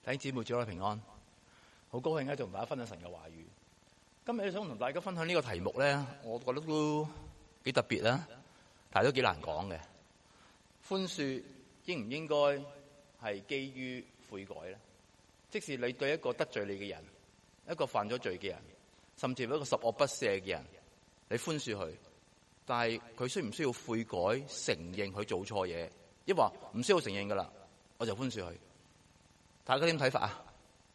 弟兄姊妹，主內平安，好高興咧，同大家分享神嘅話語。今日想同大家分享呢個題目咧，我覺得都幾特別啦，但係都幾難講嘅。寬恕應唔應該係基於悔改咧？即使你對一個得罪你嘅人，一個犯咗罪嘅人，甚至乎一個十惡不赦嘅人，你寬恕佢，但係佢需唔需要悔改，承認佢做錯嘢？抑或唔需要承認噶啦，我就寬恕佢。大家點睇法啊？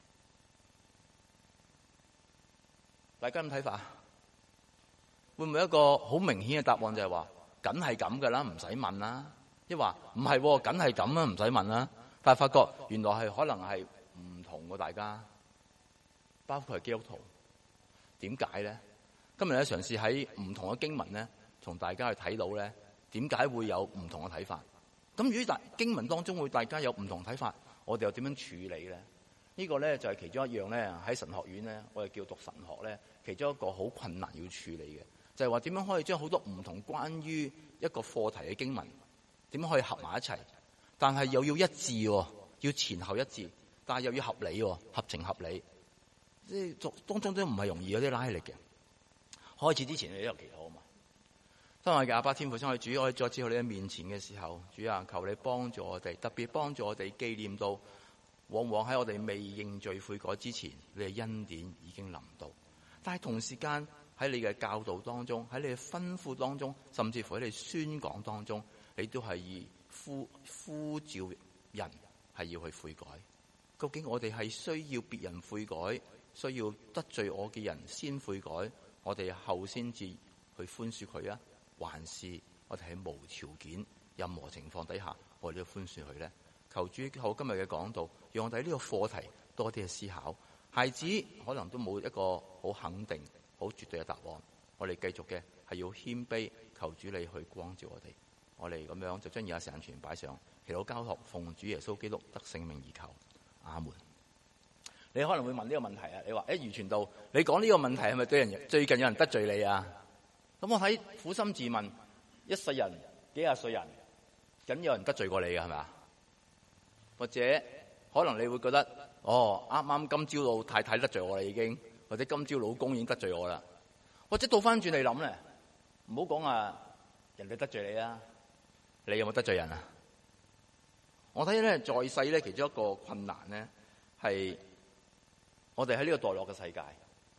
大家點睇法啊？會唔會一個好明顯嘅答案就係話，梗係咁噶啦，唔使問啦？抑或唔係，梗係咁啊，唔使問啦？但係發覺原來係可能係唔同嘅，大家包括係基督徒，點解咧？今日咧嘗試喺唔同嘅經文咧，同大家去睇到咧，點解會有唔同嘅睇法？咁如果經文當中會大家有唔同睇法，我哋又點樣處理咧？呢個咧就係其中一樣咧，喺神學院咧，我哋叫讀神學咧，其中一個好困難要處理嘅，就係話點樣可以將好多唔同關於一個課題嘅經文，點樣可以合埋一齊，但係又要一致，要前後一致，但係又要合理，合情合理。即係當中都唔係容易，有啲拉力嘅。開始之前，你都有祈禱啊嘛。親愛嘅阿爸天父，親愛主，我哋再次去你嘅面前嘅時候，主啊，求你幫助我哋，特別幫助我哋紀念到，往往喺我哋未認罪悔改之前，你嘅恩典已經臨到。但係同時間喺你嘅教導當中，喺你嘅吩咐當中，甚至乎喺你宣講當中，你都係以呼召人係要去悔改。究竟我哋係需要別人悔改，需要得罪我嘅人先悔改，我哋後先至去寬恕佢啊？還是我哋喺無條件、任何情況底下，我哋都寬恕佢咧？求主靠今日嘅講道，讓我哋呢個課題多啲嘅思考。孩子可能都冇一個好肯定、好絕對嘅答案。我哋繼續嘅係要謙卑，求主你去光照我哋。我哋咁樣就將以下時間全擺上，祈禱交託，奉主耶穌基督得聖名而求，阿門。你可能會問呢個問題啊？你話余傳道，你講呢個問題係咪對人最近有人得罪你啊？咁我睇苦心自問，一世人幾廿歲人，梗有人得罪過你嘅係咪啊？或者可能你會覺得，啱啱今朝老太太得罪我啦已經，或者今朝老公已經得罪我啦。或者倒翻轉嚟諗咧，唔好講人哋得罪你啊，你有冇得罪人啊？我睇咧在世咧，其中一個困難咧係我哋喺呢個墮落嘅世界。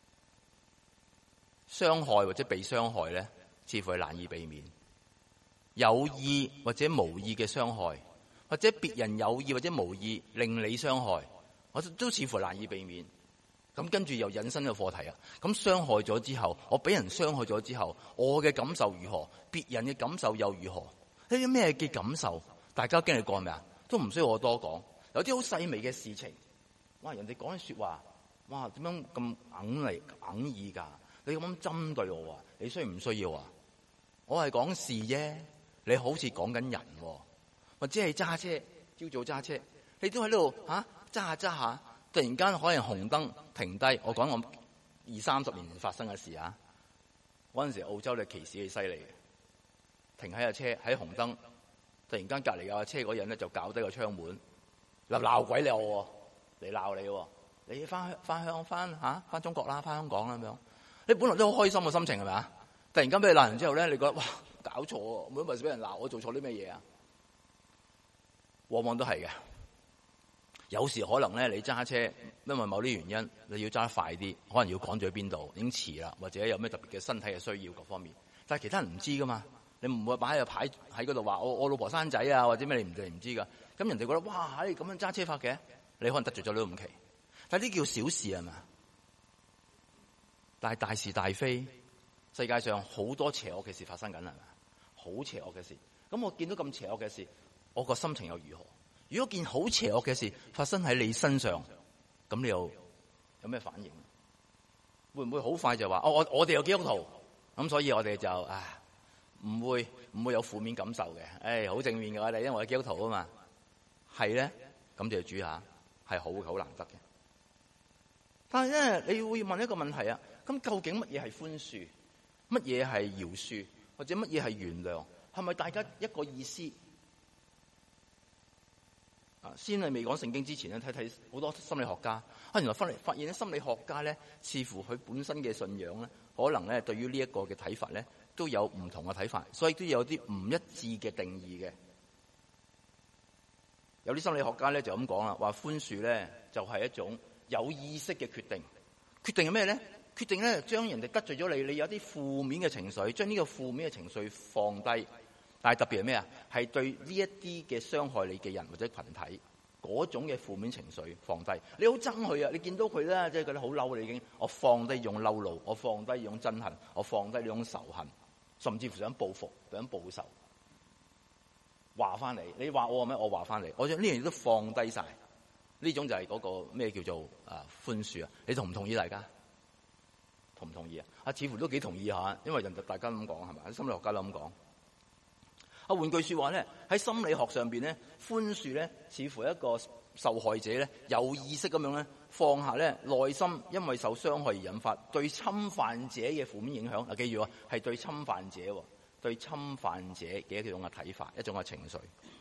傷害或者被傷害咧，似乎係難以避免。有意或者無意嘅傷害，或者別人有意或者無意令你傷害，我都似乎難以避免。咁跟住又引申個課題啊！咁傷害咗之後，我俾人傷害咗之後，我嘅感受如何？別人嘅感受又如何？呢啲咩嘅感受？大家經歷過未啊？都唔需要我多講。有啲好細微嘅事情，哇！人哋講嘅說話，哇！點樣咁硬嚟硬意㗎？你咁針對我啊？你需唔需要啊？我係講事啫，你好似講緊人，或者係揸車，朝早揸車，你都喺度揸下揸下，突然間可能紅燈停低。我講我20-30年前發生嘅事啊！嗰陣時澳洲嘅歧視幾犀利嘅，停喺架車喺紅燈，突然間隔離有架車嗰人咧就搞低個窗門，鬧鬼你我，嚟鬧你，你翻中國啦，翻香港啦咁樣。你本來都好開心嘅心情係咪啊？突然間俾你鬧完之後咧，你覺得哇搞錯喎！每一次俾人鬧，我做錯啲咩嘢啊？往往都係嘅。有時可能咧，你揸車因為某啲原因，你要揸得快啲，可能要趕住去邊度，已經遲啦，或者有咩特別嘅身體嘅需要各方面。但係其他人唔知噶嘛，你唔會擺喺個牌喺嗰度話我老婆生仔啊，或者咩你唔知噶。咁人哋覺得哇，咁樣揸車法嘅，你可能得罪咗你都唔奇。但係呢叫小事係嘛？但係大是大非，世界上好多邪惡嘅事發生緊係咪？好邪惡嘅事，咁我見到咁邪惡嘅事，我個心情又如何？如果件好邪惡嘅事發生喺你身上，咁你又有咩反應？會唔會好快就話我哋有基督徒，咁所以我哋就唔會有負面感受嘅？好正面嘅我哋，因為我係基督徒啊嘛。係咧，咁就主下係好難得嘅。但係咧，你會問一個問題啊？咁究竟乜嘢係寬恕？乜嘢係饒恕？或者乜嘢係原諒？係咪大家一個意思？ 先係未講聖經之前咧，睇好多心理學家原來發現咧，心理學家咧，似乎佢本身嘅信仰咧，可能咧對於呢一個嘅睇法咧，都有唔同嘅睇法，所以都有啲唔一致嘅定義嘅。有啲心理學家咧就咁講啦，話寬恕咧就係一種有意識嘅決定。決定係咩咧？決定咧將人哋得罪咗你，你有啲負面嘅情緒，將呢個負面嘅情緒放低。但係特別係咩啊？係對呢一啲嘅傷害你嘅人或者群體嗰種嘅負面情緒放低。你好憎佢啊！你見到佢咧，即係覺得好嬲，你已經我放低呢種嬲怒，我放低呢種憎恨，我放低呢種仇恨，甚至乎想報復、想報仇。話翻你，你話我咩？我話翻你，我將呢樣嘢都放低晒。呢種就係嗰個咩叫做寬恕啊？你同唔同意？大家同唔同意啊？似乎都幾同意下，因為大家咁講係咪？心理學家都咁講。換句說話咧，喺心理學上邊咧，寬恕咧，似乎一個受害者咧，有意識咁樣咧，放下咧內心因為受傷害而引發對侵犯者嘅負面影響。記住啊，係對侵犯者，對侵犯者嘅一種嘅睇法，一種嘅情緒。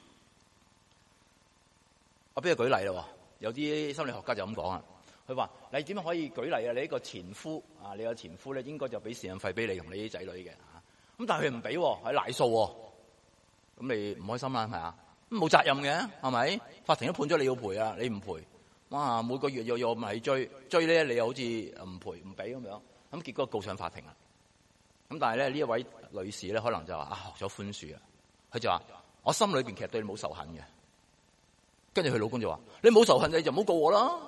我俾佢舉例啦，有啲心理學家就咁講啊，佢話你點樣可以舉例啊？你一個前夫啊，你個前夫咧應該就俾贍養費俾你同你啲仔女嘅，咁但係佢唔俾，係賴數。咁你唔開心啦，係咪啊？冇責任嘅，係咪？法庭都判咗你要賠啊，你唔賠，哇！每個月又要咪追咧，你又好似唔賠唔俾咁樣，咁結果告上法庭啦。咁但係咧呢一位女士咧，可能就話學咗寬恕啊，佢就話我心裏邊其實對你冇仇恨嘅。跟住佢老公就話你冇仇恨你就唔好告我啦。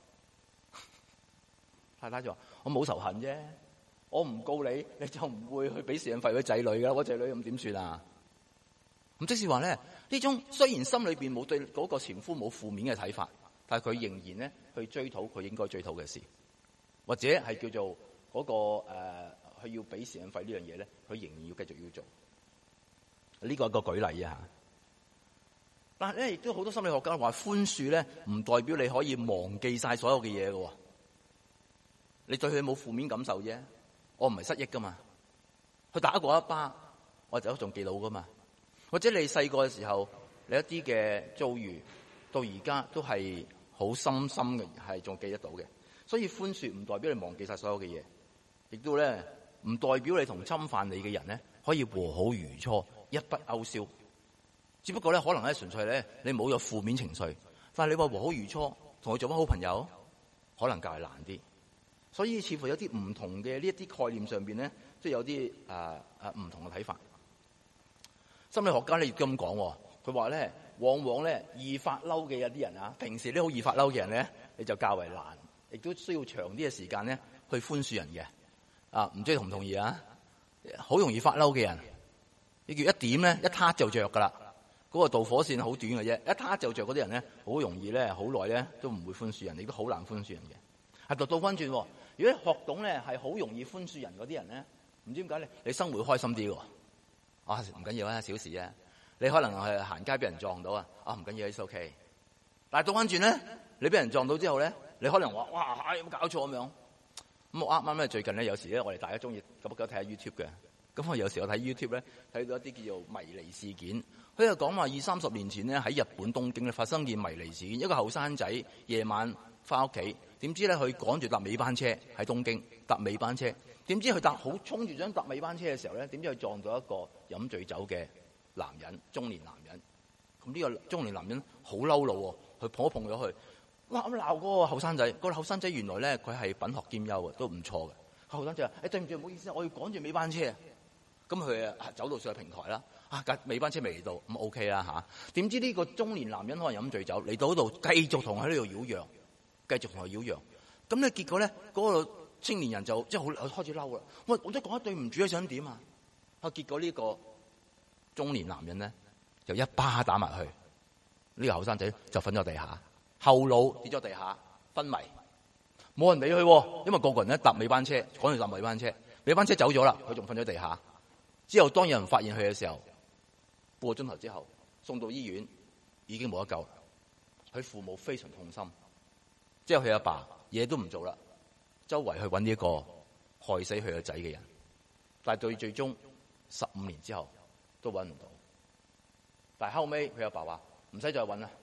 太太就話我冇仇恨啫，我唔告你，你就唔會去俾贍養費俾仔女噶，我仔女咁點算啊？咁即是話咧，呢種雖然心裏邊冇對嗰個前夫冇負面嘅睇法，但係佢仍然咧去追討佢應該追討嘅事，或者係叫做嗰個佢要俾贍養費呢樣嘢咧，佢仍然要繼續要做。呢個係一個舉例啊。但係咧，亦都好多心理學家話寬恕咧，唔代表你可以忘記晒所有嘅嘢嘅。你對佢冇負面感受啫，我唔係失憶噶嘛。佢打過一巴，我就仲記到噶嘛。或者你細個嘅時候，你一啲嘅遭遇，到而家都係好深深嘅，係仲記得到嘅。所以寬恕唔代表你忘記晒所有嘅嘢，亦都咧唔代表你同侵犯你嘅人咧可以和好如初，一筆勾銷。只不過咧，可能咧純粹咧你冇有負面情緒，但係你話和好如初，同佢做翻好朋友，可能較為難啲。所以似乎有啲唔同嘅呢一啲概念上邊咧，都有啲唔同嘅睇法。心理學家咧亦都咁講，佢話咧往往咧易發嬲嘅有啲人啊，平時啲好易發嬲嘅人咧，你就較為難，亦都需要長啲嘅時間咧去寬恕人嘅。唔知你同唔同意啊？好容易發嬲嘅人，你叫一點咧一撻就着噶啦，嗰個導火線好短嘅啫，一撻就着嗰啲人咧，好容易咧好耐咧都唔會寬恕人，亦都好難寬恕人嘅。係倒翻轉，如果學懂咧係好容易寬恕人嗰啲人咧，唔知點解咧，你生活開心啲喎。唔緊要啊，小事啊。你可能係行街俾人撞到啊，唔緊要，it's OK。但係倒翻轉咧，你俾人撞到之後咧，你可能話哇，有冇搞錯咁樣？咁我啱咧最近咧，有時咧我哋大家中意咁睇下 YouTube 嘅。咁我有時我睇 YouTube 咧，睇到一啲叫做迷離事件。佢就講話20-30年前咧喺日本東京咧發生件迷離事件，一個後生仔夜晚翻屋企，點知咧佢趕住搭尾班車喺東京搭尾班車。點知佢好衝住想搭尾班車嘅時候咧，點知佢撞到一個飲醉酒嘅男人，中年男人。咁呢個中年男人好嬲咯，佢碰一碰咗佢，哇咁鬧嗰個後生仔。嗰個後生仔原來咧佢係品學兼優嘅，都唔錯嘅。後生仔話：對唔住，唔好意思，我要趕住尾班車。咁佢走到上去平台啦，尾班車未嚟到，咁 OK 啦嚇。點知呢個中年男人可能飲醉酒嚟到嗰度，繼續同佢喺呢度擾攘，繼續同佢擾攘。咁咧結果咧嗰個青年人就即係好開始嬲啦！我都講一對唔住啊，想點啊？結果呢個中年男人咧就一巴打埋去，呢個後生仔就瞓咗地下，後腦跌咗地下，昏迷，冇人理佢，因為個個人咧搭尾班車，趕住搭尾班車，尾班車走咗啦，佢仲瞓咗地下。之後當有人發現佢嘅時候，半個鐘頭之後送到醫院，已經冇得救。佢父母非常痛心，之後佢阿爸嘢都唔做啦。周圍去揾呢一個害死佢個仔嘅人，但係對最終15年之後都揾唔到。但係後尾佢阿爸話唔使再揾啦，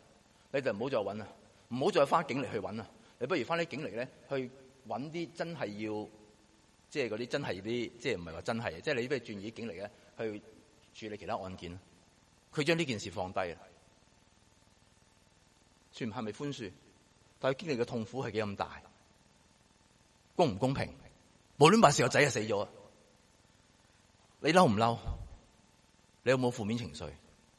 你就唔好再揾啦，唔好再翻警力去揾啦。你不如翻啲警力咧去揾啲真係要，即係嗰啲真係啲，即係唔係話真係，即係你不如轉移警力咧去處理其他案件。佢將呢件事放低啦，算係咪寬恕？但係經歷嘅痛苦係幾咁大？公唔公平？無端白事個仔就死咗，你嬲唔嬲？你有冇負面情緒？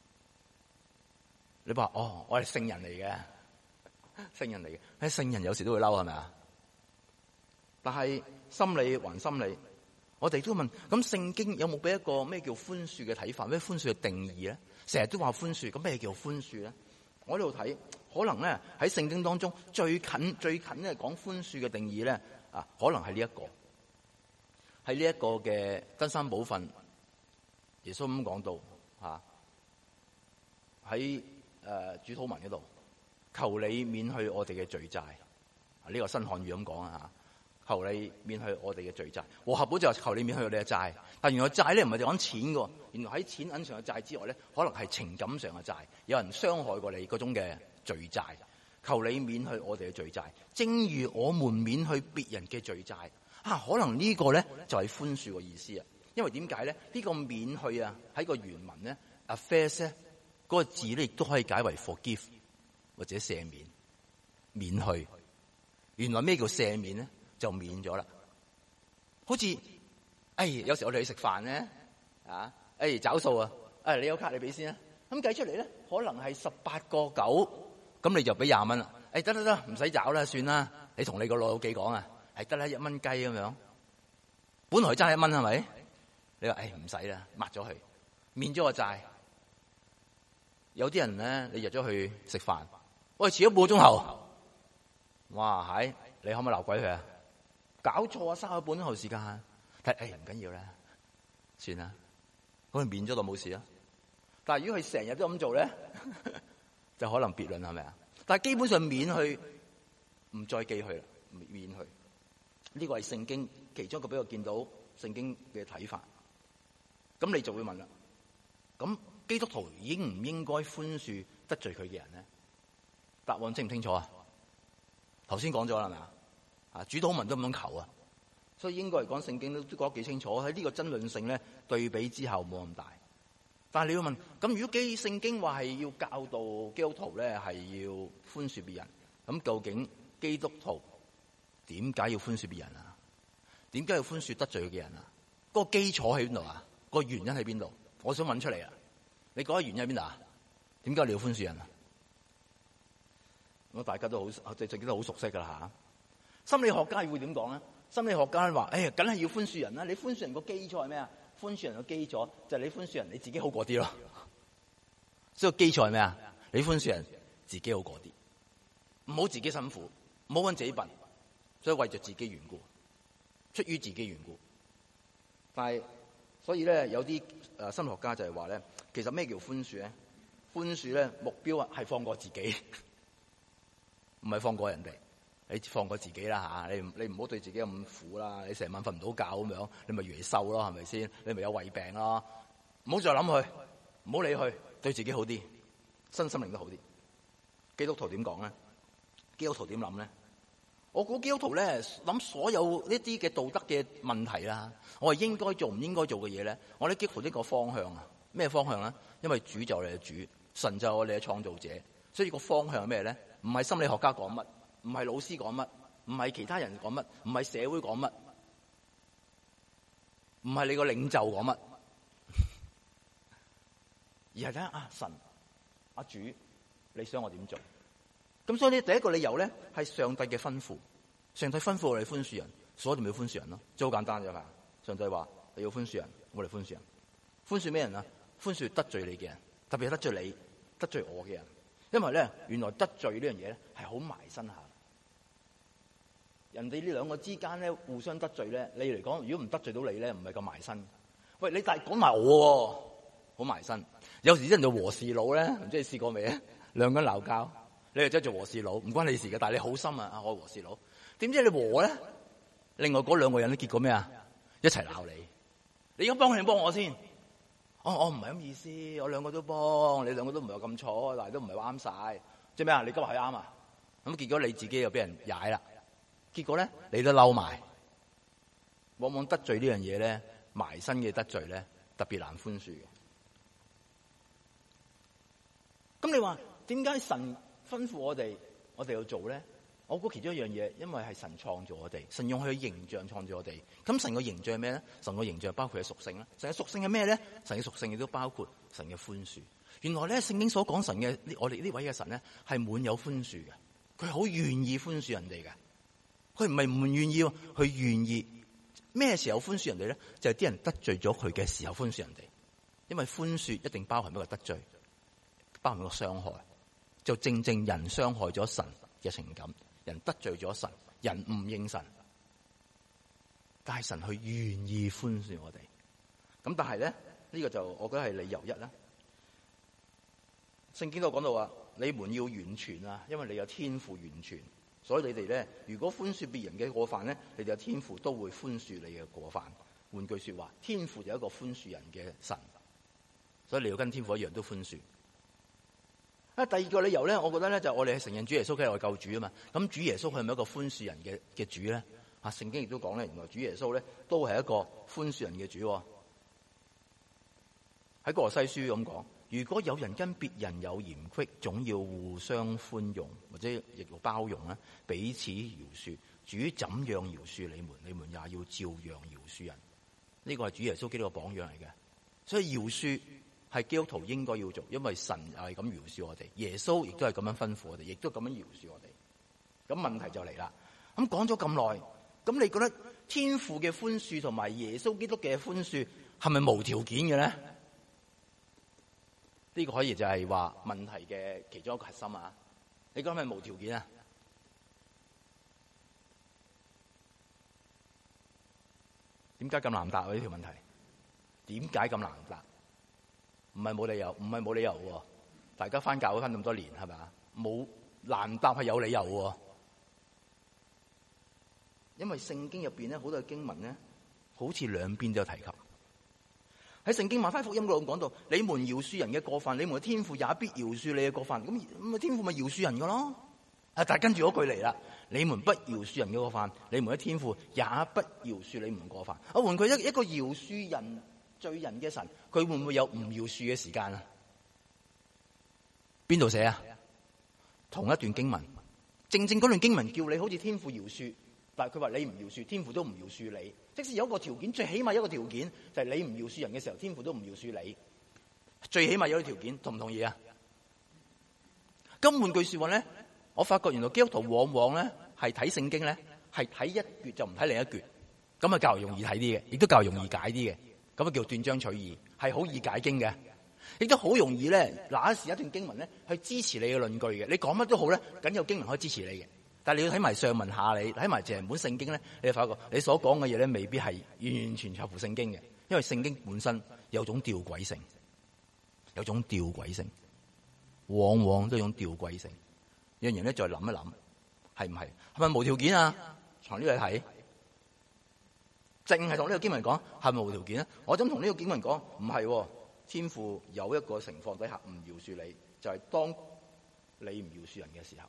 你話哦，我係聖人嚟嘅，聖人嚟嘅，聖人有時都會嬲係咪啊？但係心理還心理，我哋都問：咁聖經有冇俾一個咩叫寬恕嘅睇法？咩寬恕嘅定義咧？成日都話寬恕，咁咩叫寬恕咧？我呢度睇，可能咧喺聖經當中最近咧講寬恕嘅定義咧，啊，可能係呢一個，喺呢一個嘅登山寶訓，耶穌咁講到嚇，喺主禱文嗰度，求你免去我哋嘅罪債。呢個新漢語咁講啊嚇。求你免去我哋嘅罪債，和合本就求你免去我哋嘅債。但原來債咧唔係講錢嘅，原來喺錢銀上嘅債之外咧，可能係情感上嘅債。有人傷害過你嗰種嘅罪債，求你免去我哋嘅罪債，正如我們免去別人嘅罪債。啊，可能呢個咧就係寬恕嘅意思啊。因為點解咧？呢個免去啊喺個原文咧 ，affairs 咧嗰個字咧亦都可以解為 forgive 或者赦免，免去。原來咩叫赦免咧？就免咗啦，好似有時我哋去食飯咧，找數啊，你有卡你俾先啊，咁計出嚟咧，可能係18.9，咁你就俾20蚊啦，得，唔使找啦，算啦，你同你個老記講啊，得啦，1蚊雞咁樣，本來爭1蚊係咪？你話唔使啦，抹咗佢，免咗個債。有啲人咧，你入咗去食飯，喂，遲咗半個鐘頭，哇，你可唔可以鬧鬼佢啊？搞錯啊！3個半鐘頭時間，但係唔緊要啦，算啦，咁佢免咗就冇事啦。但係如果佢成日都咁做咧，就可能別論係咪啊？但係基本上免去，唔再記去啦，免去。呢個係聖經其中一個俾我見到聖經嘅睇法。咁你就會問啦，咁基督徒應唔應該寬恕得罪佢嘅人咧？答案清唔清楚啊？頭先講咗啦，係咪啊？主禱文都咁樣求啊，所以應該嚟講聖經都講得幾清楚。喺呢個爭論性咧對比之後冇咁大。但係你要問，咁如果聖經話係要教導基督徒咧係要寬恕別人，咁究竟基督徒點解要寬恕別人啊？點解要寬恕得罪嘅人啊？嗰個基礎喺邊度啊？個原因喺邊度？我想揾出嚟啊！你覺得原因喺邊度啊？點解你要寬恕人啊？咁大家都好，對聖經都好熟悉噶啦吓。心理學家會點講咧？心理學家話：梗係要寬恕人啦！你寬恕人個基礎係咩啊？寬恕人個基礎就係你寬恕人，你自己好過啲咯。所以個基礎係咩啊？你寬恕人，自己好過啲，唔好自己辛苦，唔好揾自己笨。所以為咗自己緣故，出於自己緣故。但係所以咧，有啲心理學家就係話咧，其實咩叫寬恕咧？寬恕咧目標啊係放過自己，唔係放過人哋。你放過自己啦嚇，你唔好對自己咁苦啦。你成晚瞓唔到覺咁樣，你咪越嚟瘦咯，係咪先？你咪有胃病咯。唔好再諗佢，唔好理佢，對自己好啲，身心靈都好啲。基督徒點講咧？基督徒點諗咧？我估基督徒咧諗所有呢啲嘅道德嘅問題啦，我係應該做唔應該做嘅嘢咧，我哋基督徒呢個方向啊，咩方向咧？因為主就係我哋嘅主，神就係我哋嘅創造者，所以個方向係咩咧？唔係心理學家講乜。唔係老師講乜，唔係其他人講乜，唔係社會講乜，唔係你個領袖講乜，而係睇下神主，你想我點做？咁所以呢，第一個理由咧係上帝嘅吩咐，上帝吩咐我哋寬恕人，所以我哋咪要寬恕人咯，即係好簡單啫嘛。上帝話你要寬恕人，我哋寬恕人。寬恕咩人啊？寬恕得罪你嘅人，特別係得罪你、得罪我嘅人，因為咧原來得罪呢樣嘢咧係好埋身下。人哋呢兩個之間咧互相得罪咧，你嚟講如果唔得罪到你咧，唔係咁埋身。喂，你但係講埋我喎，好埋身。有時啲人做和事佬咧，唔知你試過未啊？兩個人鬧交，你又真係做和事佬，唔關你事嘅，但係你好心啊，我和事佬。點知你和咧？另外嗰兩個人咧結果咩啊？一齊鬧你。你而家幫佢定幫我先？我唔係咁意思，我兩個都幫，你兩個都唔係咁錯，但係都唔係啱晒。 即係咩啊？你今日係啱啊，咁結果你自己又俾人踩啦，結果咧你都嬲埋，往往得罪呢樣嘢咧，埋身嘅得罪咧，特別難寬恕嘅。咁你話點解神吩咐我哋要做咧？我估其中一樣嘢，因為係神創造我哋，神用佢嘅形象創造我哋。咁神嘅形象係咩咧？神嘅形象包括嘅屬性啦。神嘅屬性係咩咧？神嘅屬性亦都包括神嘅寬恕。原來咧，聖經所講神嘅我哋呢位嘅神咧，係滿有寬恕嘅。佢好願意寬恕人哋嘅。佢唔係唔願意，佢願意。咩時候寬恕人哋咧？就係啲人得罪咗佢嘅時候寬恕人哋。因為寬恕一定包含一個得罪，包含一個傷害。就正正人傷害咗神嘅情感。人得罪咗神，人唔認神，但係神去願意寬恕我哋。咁但係咧，呢個就我覺得係理由一啦。聖經都講到話，你們要完全啊，因為你有天父完全，所以你哋咧，如果寬恕別人嘅過犯咧，你哋有天父都會寬恕你嘅過犯。換句說話，天父就係一個寬恕人嘅神，所以你要跟天父一樣都寬恕。第二個理由咧，我覺得咧就我哋係承認主耶穌佢係我救主啊嘛。咁主耶穌佢係咪一個寬恕人嘅主咧？聖經亦都講咧，原來主耶穌咧都係一個寬恕人嘅主。喺哥羅西書咁講，如果有人跟別人有嫌隙，總要互相寬容，或者亦要包容啦，彼此饒恕。主怎樣饒恕你們，你們也要照樣饒恕人。呢個係主耶穌基督嘅榜樣嚟嘅，所以饒恕係基督徒應該要做，因為神係咁饒恕我哋，耶穌亦都係咁樣吩咐我哋，亦都咁樣饒恕我哋。咁問題就嚟啦。咁講咗咁耐，咁你覺得天父嘅寬恕同埋耶穌基督嘅寬恕係咪無條件嘅咧？呢個可以就係話問題嘅其中一個核心啊！你講係咪無條件啊？點解咁難答啊？呢條問題點解咁難答？唔係冇理由，唔係冇理由喎。大家翻教會翻咁多年，係咪啊？冇難答係有理由喎。因為聖經入邊咧好多經文咧，好似兩邊都有提及。喺聖經馬太福音嗰度講到，你們饒恕人嘅過犯，你們嘅天父也必饒恕你嘅過犯。咁天父咪饒恕人噶咯？但係跟住嗰句嚟啦，你們不饒恕人嘅過犯，你們嘅天父也不饒恕你們過犯。我換佢一個饒恕人罪人嘅神，佢會唔會有唔饒恕嘅時間啊？邊度寫啊？同一段經文，正正嗰段經文叫你好似天父饒恕，但係佢話你唔饒恕，天父都唔饒恕你。即使有一個條件，最起碼有一個條件就係你唔饒恕人嘅時候，天父都唔饒恕你。最起碼有一個條件，同唔同意啊？咁換句說話咧，我發覺原來基督徒往往咧係睇聖經咧係睇一橛就唔睇另一橛，咁啊較容易睇啲嘅，亦都較容易解啲嘅，咁啊叫斷章取義，係好易解經嘅，亦都好容易咧拿時一段經文咧去支持你嘅論據嘅。你講乜都好咧，梗有經文可以支持你嘅。但係你要睇埋上文下理，睇埋成本聖經咧，你就發覺你所講嘅嘢咧未必係完完全合乎聖經嘅，因為聖經本身有種吊詭性，有種吊詭性，往往都有種吊詭性。讓人咧再諗一諗，係唔係？係咪無條件啊？從呢度睇，淨係同呢個經文講係咪無條件啊？我怎同呢個經文講唔係？天父有一個情況底下唔饒恕你，就係當你唔饒恕人嘅時候。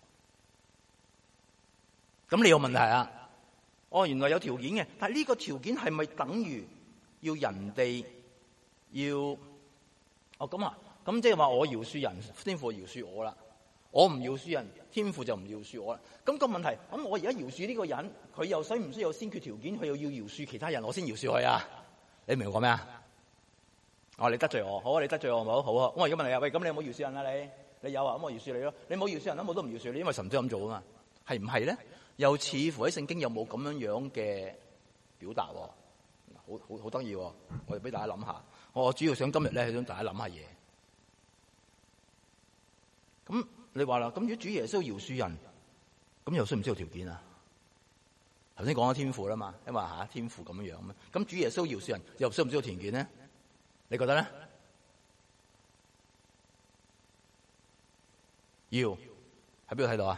咁你有問題啊？原來有條件嘅，但係呢個條件係咪等於要人哋要？咁啊？咁即係話我饒恕人，天父饒恕我啦。我唔饒恕人，天父就唔饒恕我啦。咁個問題，咁我而家饒恕呢個人，佢又需唔需要有先決條件？佢又要饒恕其他人，我先饒恕佢啊？你明我講咩啊？你得罪我，好啊，你得罪我，好啊。我而家問你啊，喂，咁你有冇饒恕人啊？你有啊？咁我饒恕你咯。你冇饒恕人，咁我都唔饒恕你，因為神都咁做啊嘛。係唔係咧？又似乎喺聖經有冇咁樣樣嘅表達？好得意。我哋俾大家諗下。我主要想今日咧，想大家諗下嘢。咁你話啦，咁如果主耶穌饒恕人，咁又需唔需要條件啊？頭先講咗天父啦嘛，因為天父咁樣樣咩？咁主耶穌饒恕人又需唔需要條件咧？你覺得咧？要喺邊度睇到啊？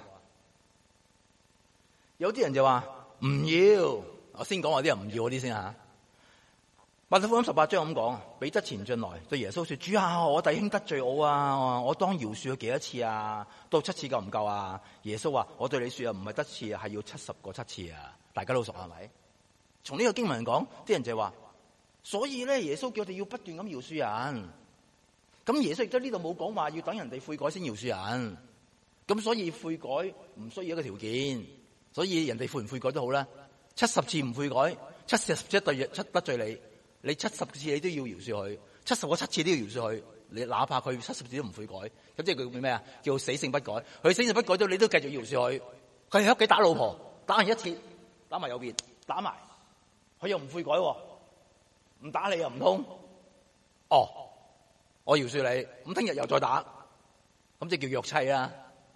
有啲人就話唔要，我先講話啲人唔要嗰啲先吓。 馬太福音18章咁講，彼得前進來對耶穌說：主啊，我弟兄得罪我啊，我當饒恕佢幾多次啊？到7次夠唔夠啊？耶穌話：我對你說啊，唔係得次啊，係要70個7次啊！大家都熟係咪？從呢個經文講，啲人就話，所以咧，耶穌叫我哋要不斷咁饒恕人。咁耶穌亦都呢度冇講話要等人哋悔改先饒恕人。咁所以悔改唔需要一個條件，所以人哋悔唔悔改都好啦。70次唔悔改，70次得罪你，你70次你都要饒恕佢，70個7次都要饒恕佢。你哪怕佢70次都唔悔改，咁即係佢叫咩啊？叫死性不改。佢死性不改到你都繼續饒恕佢。佢喺屋企打老婆，打完1次，打埋右邊，打埋，佢又唔悔改，唔打你又唔通？哦，我饒恕你，咁聽日又再打，咁即係叫虐妻啦。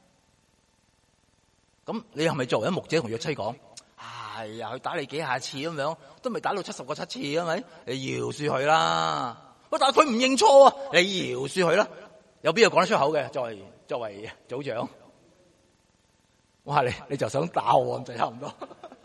咁你係咪作為一牧者同虐妻講？哎呀，佢打你幾下次咁樣，都未打到70個7次，係咪？你饒恕佢啦。喂，但係佢唔認錯啊，你饒恕佢啦。有邊個講得出口嘅？作為組長，哇！你就想打我咁就差唔多。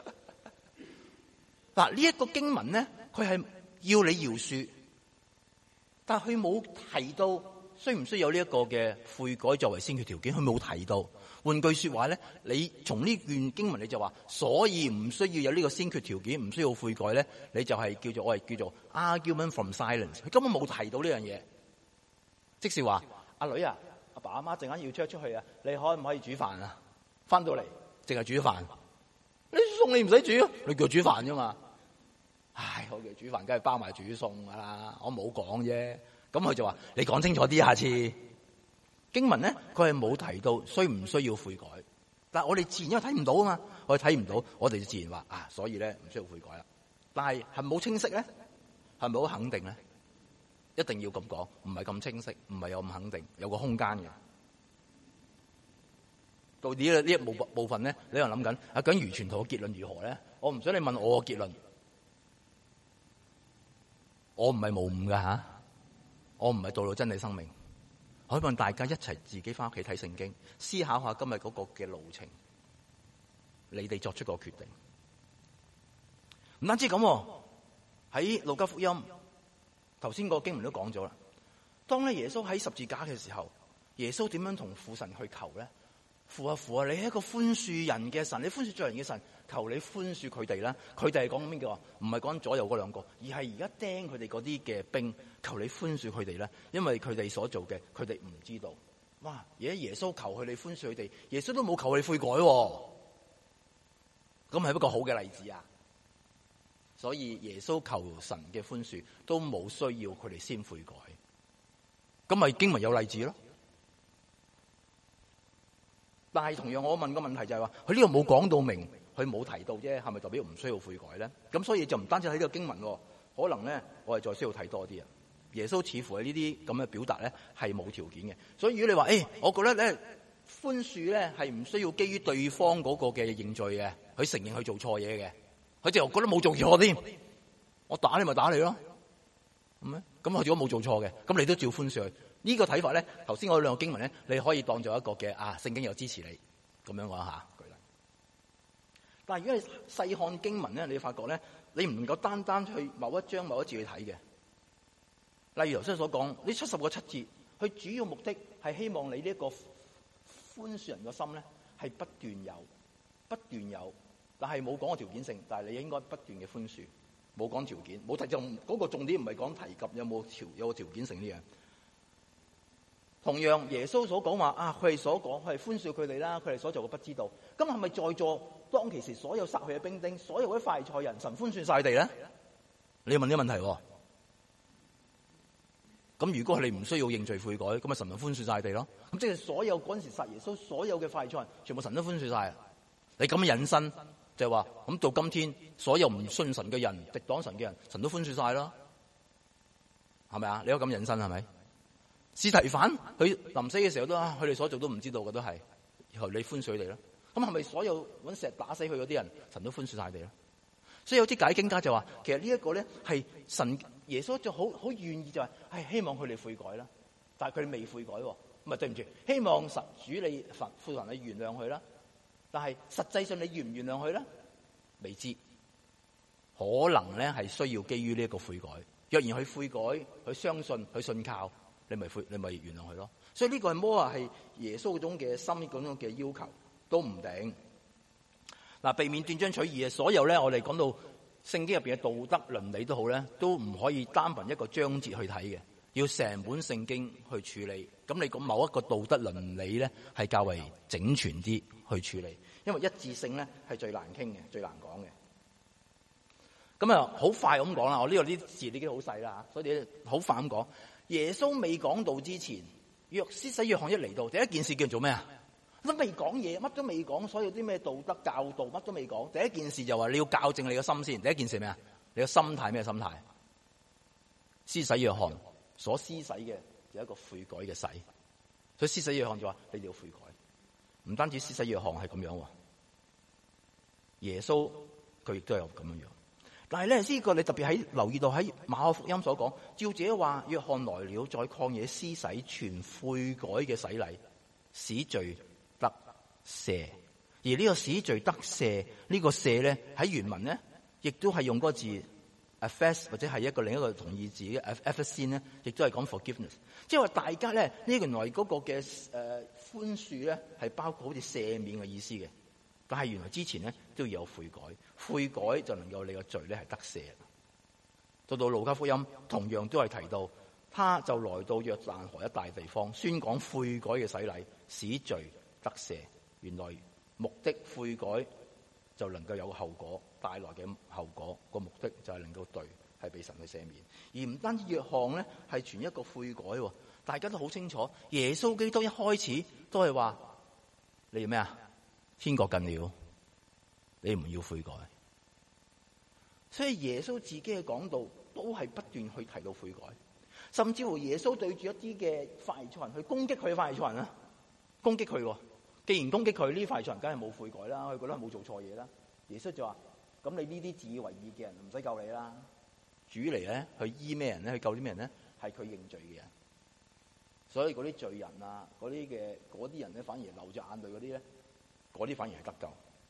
嗱，呢一個經文咧，佢係要你饒恕，但係佢冇提到需唔需要有呢一個嘅悔改作為先決條件，佢冇提到。換句說話咧，你從呢段經文你就話，所以唔需要有呢個先決條件，唔需要悔改咧，你就係我係叫做 argument from silence。佢根本冇提到呢樣嘢，即是話阿女啊，阿爸阿媽陣間要出去啊，你可唔可以煮飯啊？翻到嚟淨係煮飯，你餸你唔使煮，你叫煮飯啫嘛。唉，我叫煮飯，梗係包埋煮餸噶啦，我冇講啫。咁佢就話你講清楚啲，下次。經文咧，佢係冇提到需唔需要悔改，但係我哋自然因為睇唔到啊嘛，我哋睇唔到，我哋就自然話啊，所以咧唔需要悔改啦。但係係冇清晰咧，係咪好肯定咧？一定要咁講，唔係咁清晰，唔係有咁肯定，有個空間嘅。到底呢一部分咧，你又諗緊啊？究竟余傳道嘅結論如何咧？我唔想你問我嘅結論，我唔係無誤噶吓，我唔係道路真理生命。我希望大家一齊自己翻屋企睇聖經，思考下今日嗰個嘅路程，你哋作出個決定。唔單止咁，喺路加福音頭先個經文都講咗啦。當咧耶穌喺十字架嘅時候，耶穌點樣同父神去求咧？父啊父啊，你係一個寬恕人嘅神，你寬恕罪人嘅神，求你寬恕佢哋啦。佢哋係講邊個？唔係講左右嗰兩個，而係而家釘佢哋嗰啲嘅兵，求你寬恕佢哋啦。因為佢哋所做嘅，佢哋唔知道。哇！而家耶穌求佢哋寬恕佢哋，耶穌都冇求佢哋悔改，咁係一個好嘅例子啊。所以耶穌求神嘅寬恕，都冇需要佢哋先悔改。咁咪經文有例子咯。但係同樣我問個問題就係話，佢呢度冇講到明，佢冇提到啫，係咪代表唔需要悔改咧？咁所以就唔單止喺呢個經文，可能咧我哋再需要睇多啲啊。耶穌似乎係呢啲咁嘅表達咧係冇條件嘅。所以如果你話我覺得咧寬恕咧係唔需要基於對方嗰個嘅認罪嘅，佢承認佢做錯嘢嘅，佢就覺得冇做錯添，我打你咪打你咯，咁佢如果冇做錯嘅，咁你都照寬恕佢。呢個睇法咧，頭先我兩個經文咧，你可以當做一個嘅聖經又支持你咁樣講下。舉例，但係如果你細看經文咧，你發覺咧，你唔能夠單單去某一章某一字去睇嘅。例如頭先所講，呢70個7字，佢主要目的係希望你呢一個寬恕人嘅心咧，係不斷有，但係冇講個條件性，但係你應該不斷嘅寬恕，冇講條件，冇提就嗰個重點唔係講提及有個條件性呢樣。同樣耶穌所講話佢哋所講，佢係寬恕佢哋啦，佢哋所做嘅不知道。咁係咪在座當其時所有殺佢嘅兵丁，所有嗰啲法利賽人，神寬恕晒佢哋咧？你要問呢個問題。咁如果你唔需要認罪悔改，咁咪神就寬恕晒佢哋咯？咁即係所有嗰陣時殺耶穌所有嘅法利賽人，全部神都寬恕晒。你咁樣引申就係話，咁到今天所有唔信神嘅人、敵擋神嘅人，神都寬恕晒咯？係咪啊？你有咁引申係咪？司提反佢臨死嘅時候都，佢哋所做都唔知道嘅都係，然後你寬恕佢哋咯。咁係咪所有搵石打死佢嗰啲人，神都寬恕晒佢哋咧？所以有啲解經家就話，其實呢一個咧係神耶穌就好願意就係希望佢哋悔改啦，但係佢哋未悔改，唔係對唔住，希望神主你父神你原諒佢啦，但係實際上你原唔原諒佢咧？未知，可能咧係需要基於呢一個悔改， 若然佢悔改，佢相信，佢信靠，你咪原諒佢咯。所以呢個係摩亞係耶穌嗰種嘅心，嗰種嘅要求都唔定。嗱，避免斷章取義嘅所有咧，我哋講到聖經入邊嘅道德倫理都好咧，都唔可以單憑一個章節去睇嘅，要成本聖經去處理。咁你講某一個道德倫理咧，係較為整全啲去處理，因為一致性咧係最難傾嘅，最難講嘅。咁啊，好快咁講啦！我呢度啲字已經好細啦，所以你好快咁講。耶穌未講道之前，施洗約翰一嚟到，第一件事叫做咩啊？都未講嘢，乜都未講，所有啲咩道德教導乜都未講。第一件事就話你要校正你個心先。第一件事係咩啊？你個心態咩心態？施洗約翰所施洗嘅有一個悔改嘅洗，所以施洗約翰就話你哋要悔改。唔單止施洗約翰係咁樣，耶穌佢亦都有咁樣。但係咧，呢個你特別喺留意到喺馬可福音所講，照者話約翰來了，在曠野施洗，傳悔改嘅洗禮，使罪得赦。而呢個使罪得赦，呢個赦咧喺原文咧，亦都係用嗰個字 affess 或者係另一個同義字嘅 affectin 咧，亦都係講 forgiveness。即係話大家咧呢原來嗰個嘅寬恕咧係包括好似赦免嘅意思嘅。但係原來之前咧都要有悔改，悔改就能夠你個罪咧係得赦。到路加福音同樣都係提到，他就來到約旦河一帶地方，宣講悔改嘅洗禮，使罪得赦。原來目的悔改就能夠有後果，帶來嘅後果個目的就係令到罪係被神去赦免。而唔單止約翰咧係傳一個悔改，大家都好清楚，耶穌基督一開始都係話你要咩啊？天國近了，你唔要悔改。所以耶穌自己嘅講道都係不斷去提到悔改，甚至乎耶穌對住一啲嘅法利賽人去攻擊佢嘅法利賽人啦，攻擊佢。既然攻擊佢，呢法利賽人梗係冇悔改啦，佢覺得冇做錯嘢啦。耶穌就話：咁你呢啲自以為義嘅人唔使救你啦。主嚟咧去醫咩人咧？去救啲咩人咧？係佢認罪嘅人。所以嗰啲罪人啊，嗰啲人咧，反而流着眼淚嗰啲咧。嗰啲反而係得救。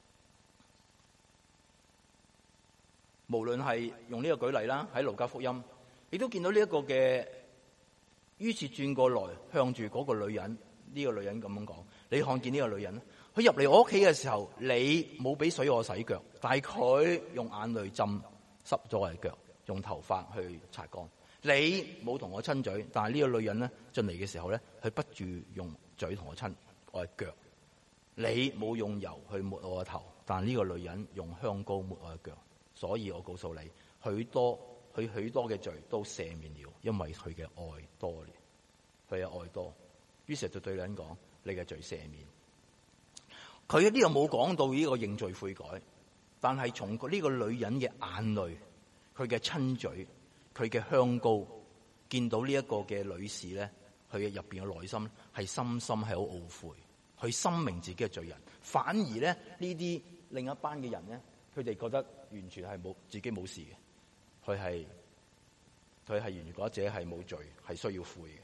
無論係用呢個舉例啦，喺路加福音，你都見到呢一個嘅。於是轉過來向住嗰個女人，呢個女人咁樣講：你看見呢個女人，佢入嚟我屋企嘅時候，你冇俾水我洗腳，但係佢用眼淚浸濕咗我嘅腳，用頭髮去擦乾。你冇同我親嘴，但係呢個女人咧進嚟嘅時候咧，佢不住用嘴同我親我嘅腳。你冇用油去抹我個頭，但呢個女人用香膏抹我嘅腳，所以我告訴你，許多嘅罪都赦免了，因為佢嘅愛多了，佢嘅愛多。於是就對女人講：你嘅罪赦免。佢呢度冇講到呢個認罪悔改，但係從呢個女人嘅眼淚、佢嘅親嘴、佢嘅香膏，見到呢一個嘅女士咧，佢嘅入邊嘅內心係深深係好懊悔。佢深明自己嘅罪人，反而咧呢啲另一班嘅人咧，佢哋覺得完全係自己冇事嘅，佢係完全覺得自己係冇罪，係需要悔嘅。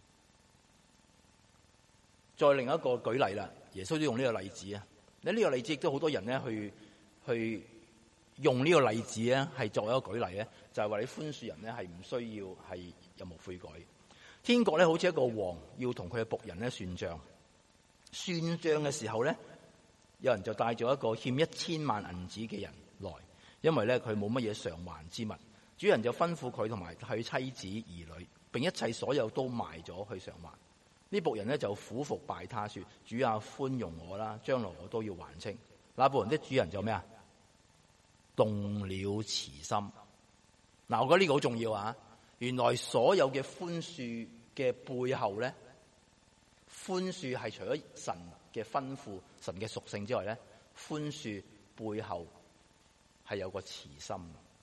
再另一個舉例啦，耶穌都用呢個例子啊。呢個例子亦都好多人咧去用呢個例子咧，係作為一個舉例咧，就係話你寬恕人咧係唔需要係有冇悔改。天國咧好似一個王要同佢嘅僕人咧算賬。算賬嘅時候咧，有人就帶咗一個欠1000萬銀子嘅人來，因為咧佢冇乜嘢償還之物。主人就吩咐佢同埋佢妻子兒女，並一切所有都賣咗去償還。呢僕人咧就俯伏拜他說：主啊，寬容我啦，將來我都要還清。那僕人的主人就咩啊？動了慈心。嗱，我覺得呢個好重要啊！原來所有嘅寬恕嘅背後咧，寬恕係除咗神嘅吩咐、神嘅屬性之外咧，寬恕背後係有個慈心，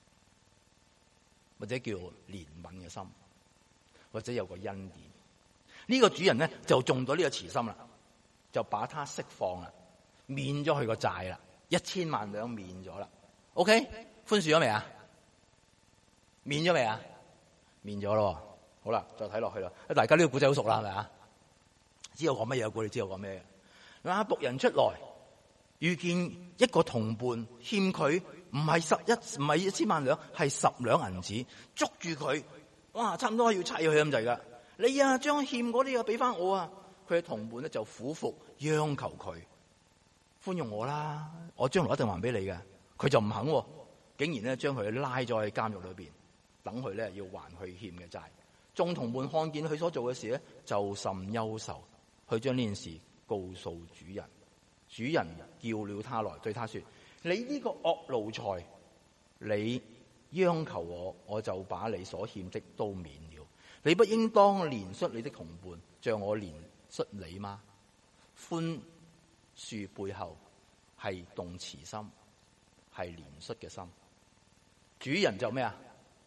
或者叫憐憫嘅心，或者有個恩典。呢個主人咧就中咗呢個慈心啦，就把他釋放啦，免咗佢個債啦，1000萬兩免咗啦。OK， 寬恕咗未啊？免咗未啊？免咗咯。好啦，再睇落去啦。大家呢個古仔好熟啦，係咪啊？知道講乜嘢？我估你知道講咩嘅。嗱，僕人出來， 遇見一個同伴欠佢唔係1000萬兩，係10兩銀子，捉住佢，哇，差唔多要砌佢咁滯噶。你啊，將欠嗰啲嘢俾翻我啊！佢嘅同伴咧就苦服央求佢寬容我啦，我將來一定還俾你嘅。佢就唔肯，竟然咧將佢拉咗喺監獄裏邊，等佢咧要還佢欠嘅債。眾同伴看見佢所做嘅事咧，就甚憂愁，佢將呢件事告訴主人。主人叫了他來，對他說：你呢個惡奴才，你央求我，我就把你所欠的都免了。你不應當憐恤你的同伴，像我憐恤你嗎？寬恕背後係動慈心，係憐恤嘅心。主人就咩啊？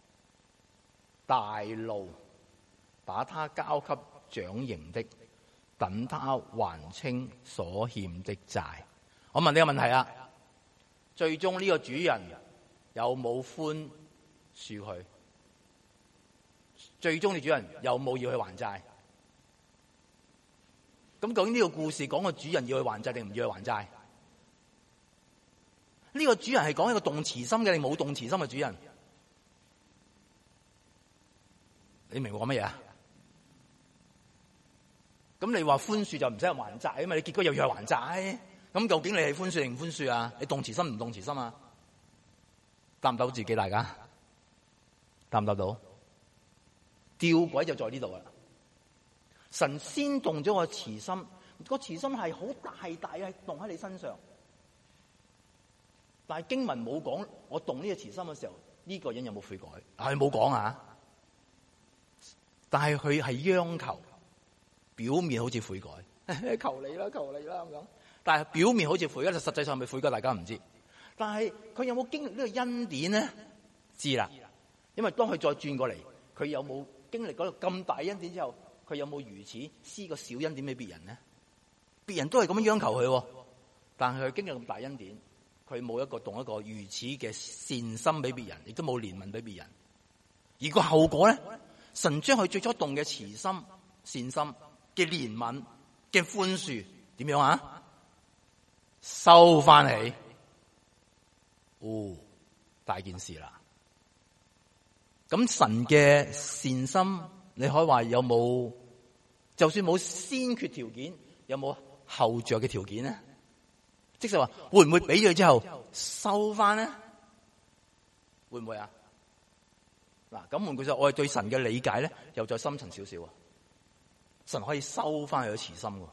大怒，把他交給掌刑的，等他還清所欠的債。我問你個問題啊，最終呢個主人有冇寬恕佢？最終呢主人有冇要去還債？咁究竟呢個故事講個主人要去還債定唔要去還債？呢個主人係講一個動慈心嘅定冇動慈心嘅主人？你明我講乜嘢啊？咁你話寬恕就唔使還債啊嘛？你結果又要去還債，咁究竟你係寬恕定唔寬恕啊？你動慈心唔動慈心啊？答唔答到自己？大家答唔答到？吊詭就在呢度啦！神先動咗個慈心，個慈心係好大係動喺你身上，但係經文冇講我動呢個慈心嘅時候，呢個人有冇悔改？係冇講啊！但係佢係央求，表面好似悔改，求你啦，求你啦咁樣。但係表面好似悔改，實際上係咪悔改？大家唔知。但係佢有冇經歷呢個恩典咧？知啦，因為當佢再轉過嚟，佢有冇經歷嗰個咁大恩典之後，佢有冇如此施個小恩典俾別人呢？別人都係咁樣央求佢，但係佢經歷咁大恩典，佢冇動一個如此嘅善心俾別人，亦都冇憐憫俾別人。而個後果咧，神將佢最初動嘅慈心、善心嘅憐憫嘅寬恕，點樣啊？收翻起，大件事啦！咁神嘅善心，你可以話有冇？就算冇先決條件，有冇後着嘅條件呢？即係話會唔會俾咗之後收翻呢？會唔會啊？嗱，咁換句說話，我哋對神嘅理解咧，又再深層少少啊！神可以收翻佢嘅慈心喎。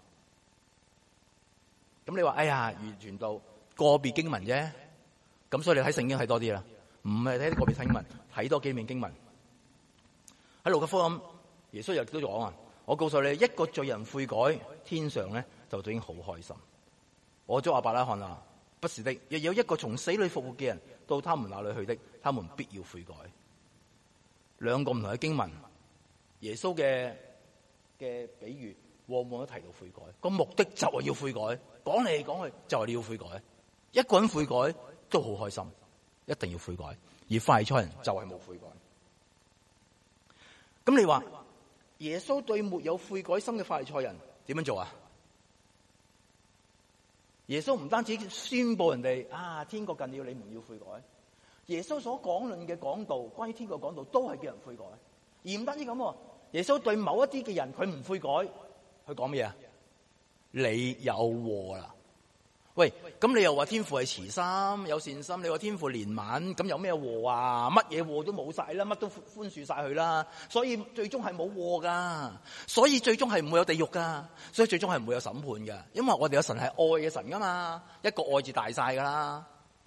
咁你話哎呀，完全到個別經文啫，咁所以你睇聖經睇多啲啦，唔係睇個別經文，睇多幾面經文。喺路加福音，耶穌又都講啊，我告訴你，一個罪人悔改，天上咧就已經好開心。我咗亞伯拉罕啦，不是的，亦有一個從死裏復活嘅人到他們那裏去的，他們必要悔改。兩個唔同嘅經文，耶穌嘅比喻往往都提到悔改，個目的就係要悔改，講嚟講去就係你要悔改。一個人悔改都好開心，一定要悔改。而法利賽人就係冇悔改。咁你話耶穌對沒有悔改心嘅法利賽人點樣做啊？耶穌唔單止宣布人哋天國近了，你們要悔改。耶穌所講論嘅講道，關於天國講道，都係叫人悔改。而唔單止咁，耶穌對某一啲嘅人，佢唔悔改，佢講咩啊？你有禍啦！喂，咁你又話天父係慈心有善心，你話天父憐憫，咁有咩禍啊？乜嘢禍都冇晒啦，乜都寬恕晒佢啦，所以最終係冇禍噶，所以最終係唔會有地獄噶，所以最終係唔會有審判噶，因為我哋有神係愛嘅神噶嘛，一個愛字大晒噶啦。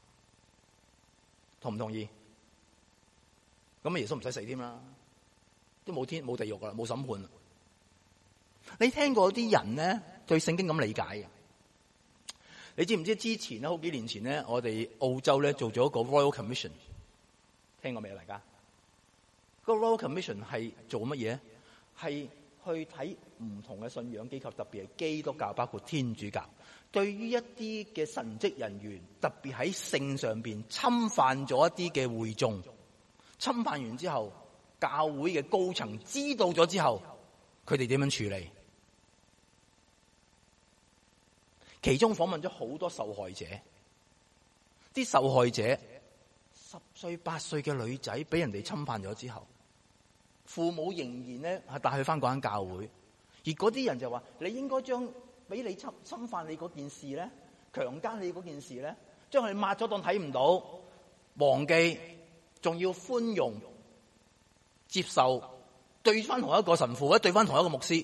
同唔同意？咁耶穌唔使死添啦，都冇天冇地獄噶啦，冇審判啦。你聽過啲人咧對聖經咁理解嘅？你知唔知之前咧好幾年前咧，我哋澳洲咧做咗一個 Royal Commission， 聽過未啊？大家個 Royal Commission 係做乜嘢？係去睇唔同嘅信仰機構，特別係基督教，包括天主教，對於一啲嘅神職人員，特別喺性上邊侵犯咗一啲嘅會眾，侵犯完之後，教會嘅高層知道咗之後，佢哋點樣處理？ 其中訪問咗好多受害者，啲受害者10歲8歲嘅女仔俾人哋侵犯咗之後，父母仍然咧係帶佢翻嗰間教會，而嗰啲人就話：你應該將俾你侵犯你嗰件事咧，強姦你嗰件事咧，將佢抹咗當睇唔到，忘記，仲要寬容接受，對翻同一個神父或者對翻同一個牧師。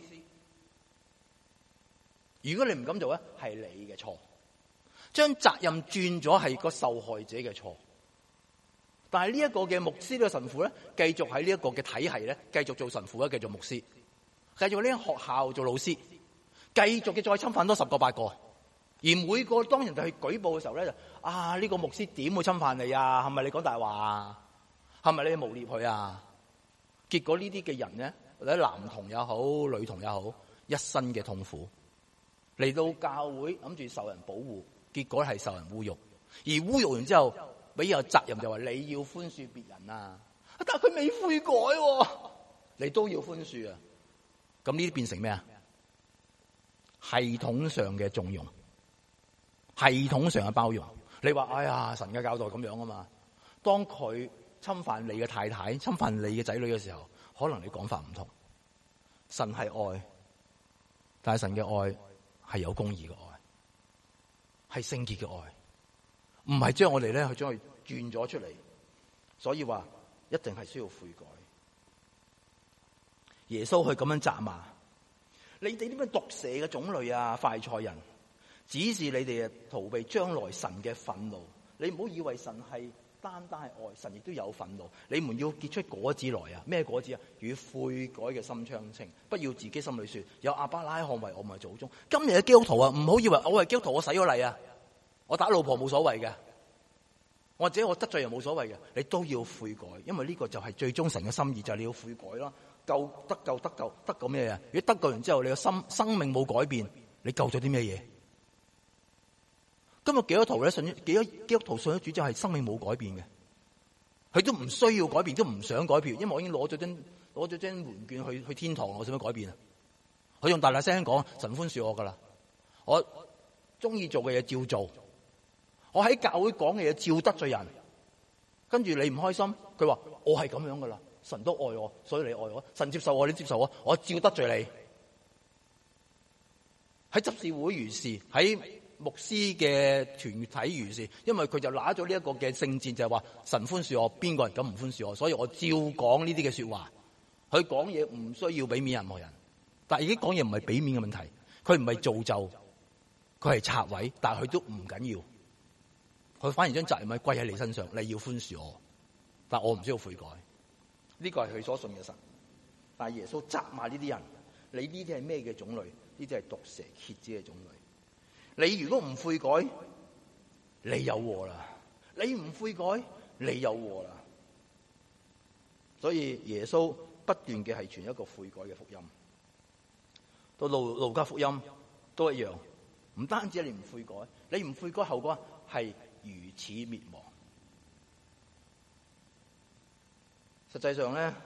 如果你唔敢做咧，係你嘅錯，將責任轉咗係個受害者嘅錯。但係呢一個嘅牧師呢個神父咧，繼續喺呢一個嘅體系咧，繼續做神父咧，繼續牧師，繼續呢間學校做老師，繼續嘅再侵犯多10個8個。而每個當人哋去舉報嘅時候咧，就呢個牧師點會侵犯你啊？係咪你講大話啊？係咪你誣衊佢啊？結果呢啲嘅人咧，或者男童也好，女童也好，一身嘅痛苦嚟到教會諗住受人保護，結果係受人侮辱，而侮辱完之後俾有責任就話你要寬恕別人啊，但係佢未悔改喎，你都要寬恕啊。咁呢啲變成咩啊？系統上嘅縱容，系統上嘅包容。你話哎呀，神嘅教導咁樣啊嘛，當佢侵犯你嘅太太、侵犯你嘅仔女嘅時候，可能你講法唔同。神係愛，但係神嘅愛係有公義嘅愛，係聖潔嘅愛，唔係將我哋咧去將佢轉咗出嚟。所以話一定係需要悔改。耶穌去咁樣責罵你哋啲咩毒蛇嘅種類啊，法利賽人，指示你哋逃避將來神嘅憤怒。你唔好以為神係單單係愛，神亦都有憤怒。你們要結出果子來啊！咩果子啊？與悔改嘅心相稱，不要自己心裏說有亞伯拉罕為我們祖宗。今日嘅基督徒啊，唔好以為我係基督徒，我洗咗禮啊，我打老婆冇所謂嘅，或者我得罪人冇所謂嘅，你都要悔改，因為呢個就係最終神嘅心意，就係你要悔改啦。救得救得救得救咩嘢？如果得救完之後，你嘅生命冇改變，你救咗啲咩嘢？今日幾多徒咧信？幾多基督徒信咗主之後係生命冇改變嘅，佢都唔需要改變，都唔想改變，因為我已經攞咗張門券去天堂，我使乜改變啊？佢用大大聲講神寬恕我噶啦，我中意做嘅嘢照做，我喺教會講嘅嘢照得罪人，跟住你唔開心，佢話我係咁樣噶啦。神都愛我，所以你愛我。神接受我，你接受我，我照得罪你。喺執事會如是，喺牧師嘅團體如是，因為佢就拿咗呢一個嘅聖戰，就係話神寬恕我，邊個人敢唔寬恕我？所以我照講呢啲嘅說話。佢講嘢唔需要俾面任何人，但係已經講嘢唔係俾面嘅問題，佢唔係造就，佢係拆毀，但係佢都唔緊要，佢反而將責任咪歸喺你身上，你要寬恕我，但我唔需要悔改。呢個係佢所信嘅神，但係耶穌責罵呢啲人，你呢啲係咩嘅種類？呢啲係毒蛇蠍子嘅種類。你如果唔悔改，你有禍啦！你唔悔改，你有禍啦！所以耶穌不斷嘅係傳一個悔改嘅福音。到路加福音都一樣，唔單止你唔悔改，你唔悔改後果係如此滅亡。實際上咧，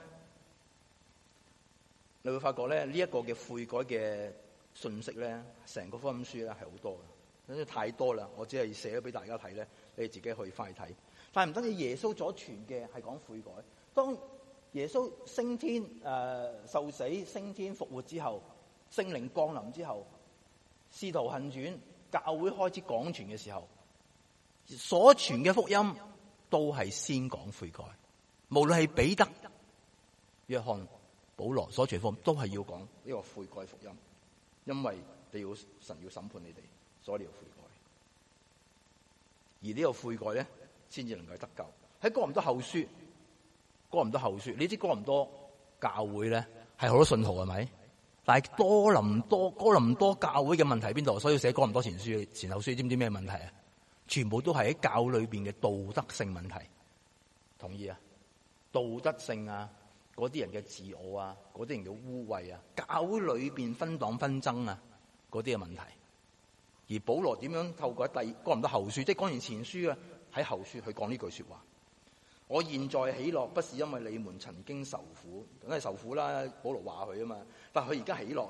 你會發覺咧，呢一個嘅悔改嘅信息咧，成個福音書咧係好多嘅，因為太多啦，我只係寫咗俾大家睇咧，你哋自己可以翻去睇。但係唔單止耶穌所傳嘅係講悔改，當耶穌升天受死升天復活之後，聖靈降臨之後，使徒行傳教會開始廣傳嘅時候，所傳嘅福音都係先講悔改。無論係彼得、約翰、保羅所傳福音，都係要講呢個悔改福音，因為神要審判你哋，所以你要悔改。而呢個悔改咧，先至能夠得救。喺哥林多後書，你知哥林多教會咧係好多信徒係咪？但係哥林多教會嘅問題喺邊度？所以要寫哥林多前後書，知唔知咩問題啊？全部都係喺教裏邊嘅道德性問題，同意啊？道德性啊，嗰啲人嘅自我啊，嗰啲人嘅污穢啊，教會裏邊分黨紛爭啊，嗰啲嘅問題。而保羅點樣透過哥林多後書，即係講完前書啊，喺後書去講呢句說話。我現在喜樂，不是因為你們曾經受苦，梗係受苦啦。保羅話佢啊嘛，但係佢而家喜樂啊，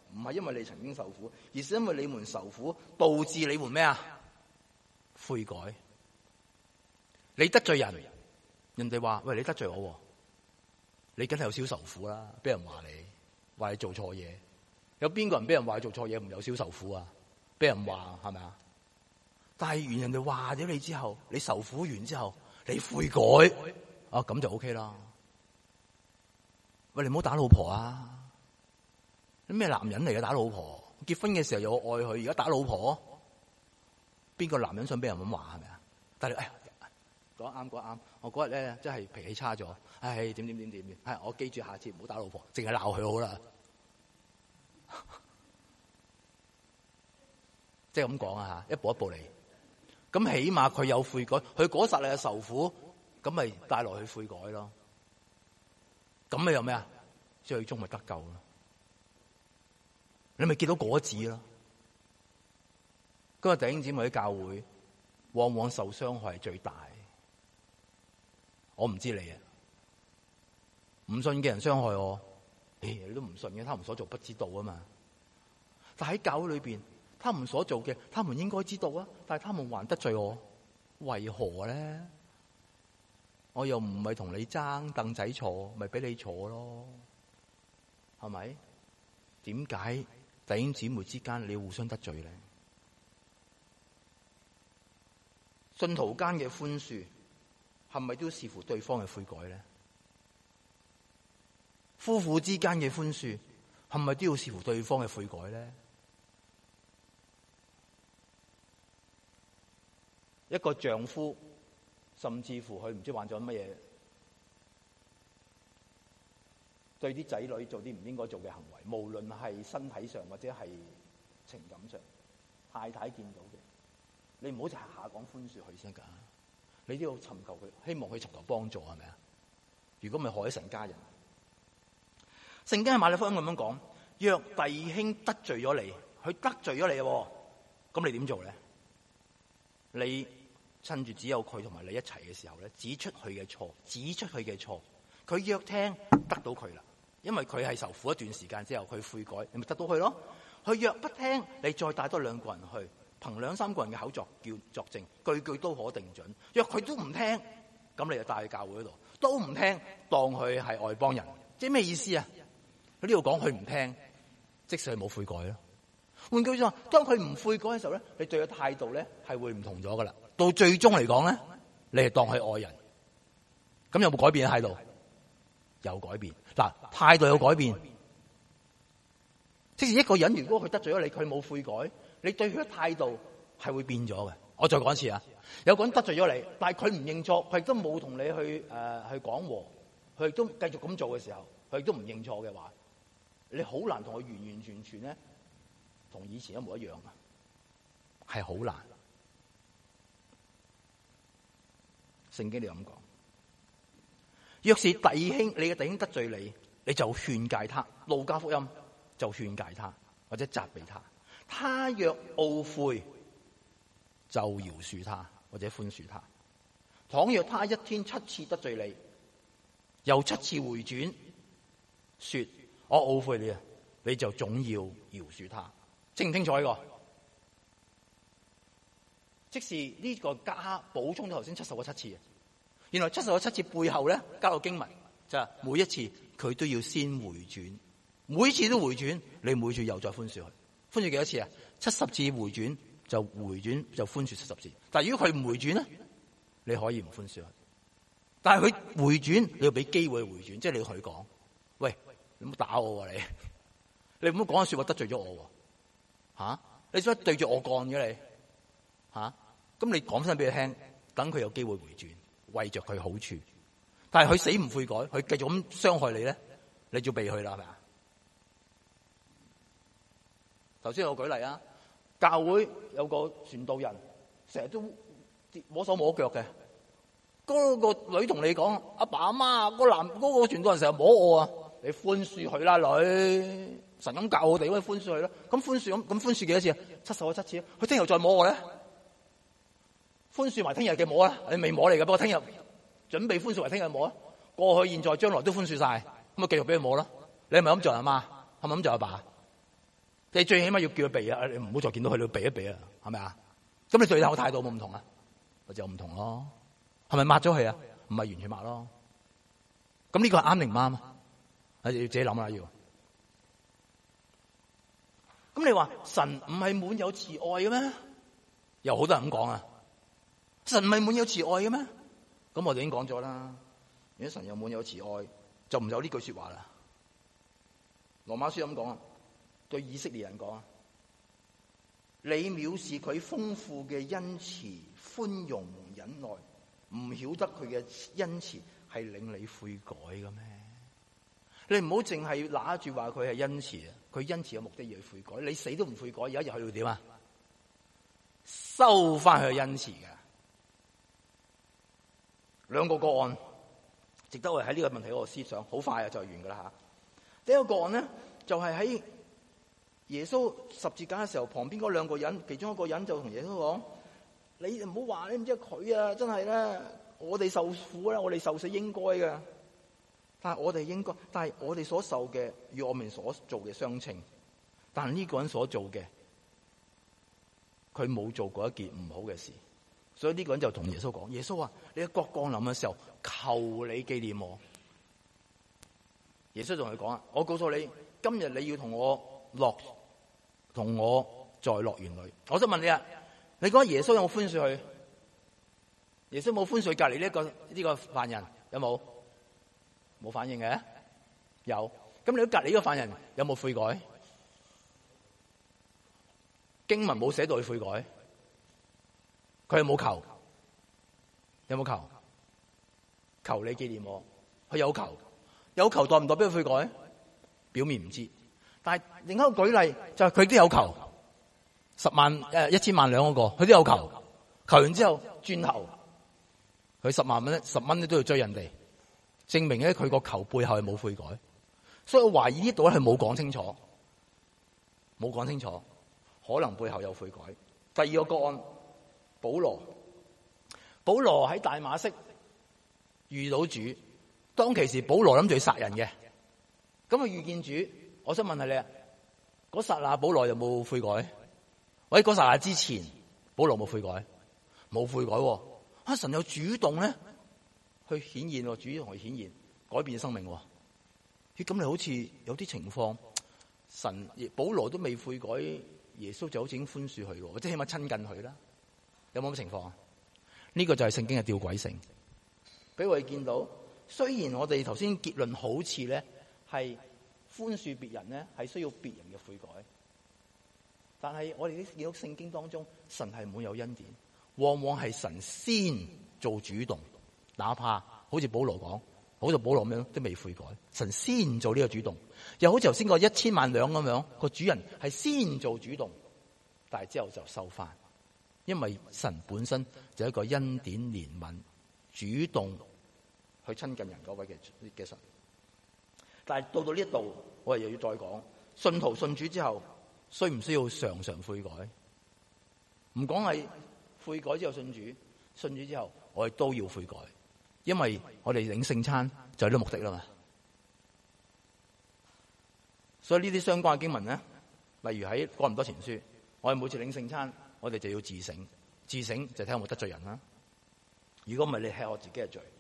唔係因為你曾經受苦，而是因為你們受苦導致你們咩啊？悔改。你得罪人，人哋話喂，你得罪我，你梗係有少受苦啦。俾人話你做錯嘢，有邊個人俾人話做錯嘢唔有少受苦啊？俾人話係咪啊？但係原人哋話咗你之後，你受苦完之後，你悔改啊，咁就 OK 啦。喂，你唔好打老婆啊！你咩男人嚟嘅打老婆？結婚嘅時候又愛佢，而家打老婆，邊個男人想俾人咁話係咪啊？但係哎呀，講得啱。我嗰日咧真係脾氣差咗，點，係我記住下次唔好打老婆，淨係鬧佢好啦。即係咁講啊吓，一步一步嚟。咁起碼佢有悔改，佢嗰剎那嘅受苦，咁咪帶落去悔改咯。咁咪有咩啊？最終咪得救咯。你咪見到果子咯。嗰個弟兄姊妹喺教會，往往受傷害係最大。我唔知你啊，唔信嘅人傷害我，你都唔信嘅，他們所做不知道啊嘛。但喺教會裏邊，他們所做嘅，他們應該知道啊，但係他們還得罪我，為何咧？我又唔係同你爭凳仔坐，咪俾你坐咯，係咪？點解弟兄姊妹之間你要互相得罪咧？信徒間嘅寬恕係咪都視乎對方嘅悔改咧？夫婦之間嘅寬恕係咪都要視乎對方嘅悔改咧？一個丈夫甚至乎佢唔知患咗乜嘢，對啲仔女做啲唔應該做嘅行為，無論係身體上或者係情感上，太太見到嘅，你唔好就下下講寬恕佢先㗎，你都要尋求佢，希望佢尋求幫助，係咪啊？如果唔係害咗成家人。聖經喺馬太福音咁樣講，若弟兄得罪咗你，佢得罪咗你，咁你點做咧？你趁住只有佢同埋你一齊嘅時候咧，指出佢嘅錯，佢若聽得到佢啦，因為佢係受苦一段時間之後，佢悔改，你咪得到佢咯。佢若不聽，你再帶多2個人去，憑2、3個人嘅口作證，句句都可定準。若佢都唔聽，咁你就帶去教會嗰度，都唔聽，當佢係外邦人，即係咩意思啊？佢呢度講佢唔聽，即使佢冇悔改咯。換句話說，當佢唔悔改嘅時候咧，你對佢態度咧係會唔同咗噶啦。到最終嚟講咧，你係當佢愛人，咁有冇改變嘅態度？有改變。嗱，態度有改變。即係一個人如果佢得罪咗你，佢冇悔改，你對佢嘅態度係會變咗嘅。我再講一次啊，有個人得罪咗你，但係佢唔認錯，佢亦都冇同你去講和，佢亦都繼續咁做嘅時候，佢亦都唔認錯嘅話，你好難同佢完全咧同以前一模一樣啊，係好難。聖經你咁講，若是弟兄，你嘅弟兄得罪你，你就勸誡他。路加福音就勸誡他或者責備他。他若懊悔，就饒恕他或者寬恕他。倘若他一天7次得罪你，又7次回轉，說我懊悔你啊，你就總要饒恕他。清唔清楚呢個？即是呢個加補充咗頭先70個7次啊！原來70個7次背後咧加個經文，就係每一次佢都要先回轉，每次都回轉，你每次又再寬恕佢。寬恕幾多次啊？70次回轉就寬恕70次。但係如果佢唔回轉咧，你可以唔寬恕佢。但係佢回轉，你要俾機會回轉，即係你要同佢講：喂，你唔好打我喎，你唔好講嘅說話得罪咗我喎。吓，你想對住我幹嘅你？吓，咁你講翻俾佢聽，等佢有機會回轉，為着佢好處。但係佢死唔悔改，佢繼續咁傷害你咧，你就要避佢啦，係咪啊？頭先我舉例啊，教會有個傳道人，成日都摸手摸腳嘅。嗰個女同你講：阿爸阿媽，嗰個傳道人成日摸我啊，你寬恕佢啦，女。神咁教我哋，咁寬恕佢咯。咁寬恕幾多次啊？70個7次。佢聽日再摸我咧，寬恕埋聽日嘅摸啦。你未摸嚟嘅，不過聽日準備寬恕埋聽日摸啊。過去、現在、將來都寬恕晒，咁啊繼續俾佢摸啦。你係咪咁做阿媽？係咪咁做阿爸？ 你最起碼要叫佢避啊！你唔好再見到佢，你要避一避啊，係咪啊？咁你對佢態度冇唔同啊？或者唔同咯？係咪抹咗佢啊？唔係完全抹咯。咁呢個係啱定唔啱啊？你要自己諗下要。咁你話神唔係滿有慈愛嘅咩？有好多人咁講啊！神唔係滿有慈愛嘅咩？咁我哋已經講咗啦。如果神有滿有慈愛，就唔有呢句說話啦。羅馬書咁講啊，對以色列人講啊，你藐視佢豐富嘅恩慈、寬容、忍耐，唔曉得佢嘅恩慈係令你悔改嘅咩？你唔好淨係拿住話佢係恩慈啊！佢恩慈嘅目的要去悔改，你死都唔悔改，有一日佢會點啊？收翻佢恩慈嘅。兩個個案值得我哋喺呢個問題嗰個思想，好快啊就完噶啦吓。第一個個案咧，就係喺耶穌十字架嘅時候，旁邊嗰兩個人，其中一個人就同耶穌講：你唔好話，你唔知佢啊，真係咧，我哋受苦啦，我哋受死應該嘅。但係我哋所受嘅與我們所做嘅相稱，但係呢個人所做嘅，佢冇做過一件唔好嘅事，所以呢個人就同耶穌講：耶穌啊，你喺國降臨嘅時候，求你紀念我。耶穌同佢講啊：我告訴你，今日你要同我在樂園裏。我想問你啊，你覺得耶穌有冇寬恕佢？耶穌冇寬恕隔籬呢個犯人，有冇？冇反應嘅，有。咁你隔籬呢個犯人有冇悔改？經文冇寫到佢悔改，佢有冇求？有冇求？求你紀念我，佢有求，有求代唔代表佢悔改？表面唔知，但係另一個舉例就係佢都有求，10萬1000萬兩嗰個，佢都有求，求完之後轉頭，佢10萬蚊10蚊都要追人哋。證明咧佢個球背後係冇悔改，所以我懷疑呢度咧係冇講清楚，可能背後有悔改。第二個個案，保羅喺大馬色遇到主，當其時保羅諗住去殺人嘅，咁佢遇見主，我想問下你啊，嗰剎那保羅有冇悔改？或者嗰剎那之前，保羅冇悔改？冇悔改喎，啊神有主動咧。去顯現，主同佢顯現，改變生命。咁你好似有啲情況，神保羅都未悔改，耶穌就好似已經寬恕佢，或者起碼親近佢啦。有冇咁情況啊？呢個就係聖經嘅吊詭性，俾我哋見到。雖然我哋頭先結論好似咧係寬恕別人咧係需要別人嘅悔改，但係我哋見到聖經當中，神係滿有恩典，往往係神先做主動。哪怕好似保羅講，好似保羅咁樣都未悔改，神先做呢個主動。又好似頭先個1000萬兩咁樣，個主人係先做主動，但係之後就收翻，因為神本身就係一個恩典憐憫、主動去親近人嗰位嘅神。但係到呢一度，我哋又要再講，信徒信主之後，需唔需要常常悔改？唔講係悔改之後信主，信主之後我哋都要悔改。因為我哋領聖餐就係呢個目的啦嘛，所以呢啲相關嘅經文咧，例如喺哥林多前書，我哋每次領聖餐，我哋就要自省，自省就睇下有冇得罪人啦。如果唔係，你吃我自己嘅罪。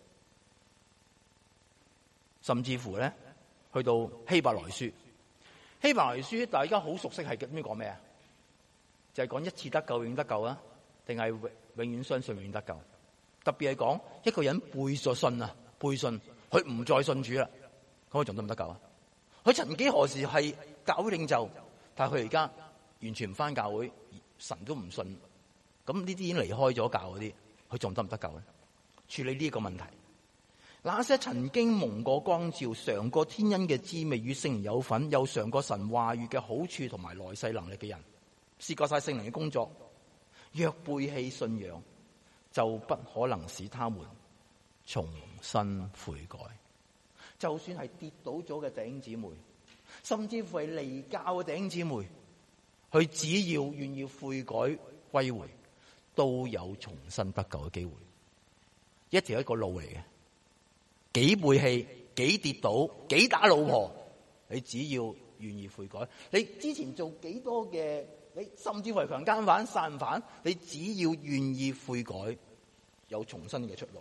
甚至乎咧，去到希伯來書，希伯來書大家好熟悉係邊講咩啊？就係講一次得救永得救啊，定係永遠相信永得救？特別係講一個人背咗信啊，背信佢唔再信主啦，咁佢仲得唔得救啊？佢曾幾何時係教會領袖，但係佢而家完全唔返教會，神都唔信，咁呢啲已經離開咗教嗰啲，佢仲得唔得救咧？處理呢個問題，那些曾經蒙過光照、嘗過天恩嘅滋味、與聖靈有份，又嘗過神話語嘅好處同埋來世能力嘅人，試過晒聖靈嘅工作，若背棄信仰，就不可能使他們重新悔改。就算係跌倒咗嘅弟兄姊妹，甚至乎係離教嘅弟兄姊妹，佢只要願意悔改歸回，都有重新得救嘅機會。一條一個路嚟嘅，幾背棄、幾跌倒、幾打老婆，你只要願意悔改。你之前做幾多嘅，你甚至乎係強姦犯、殺人犯，你只要願意悔改，有重新嘅出路。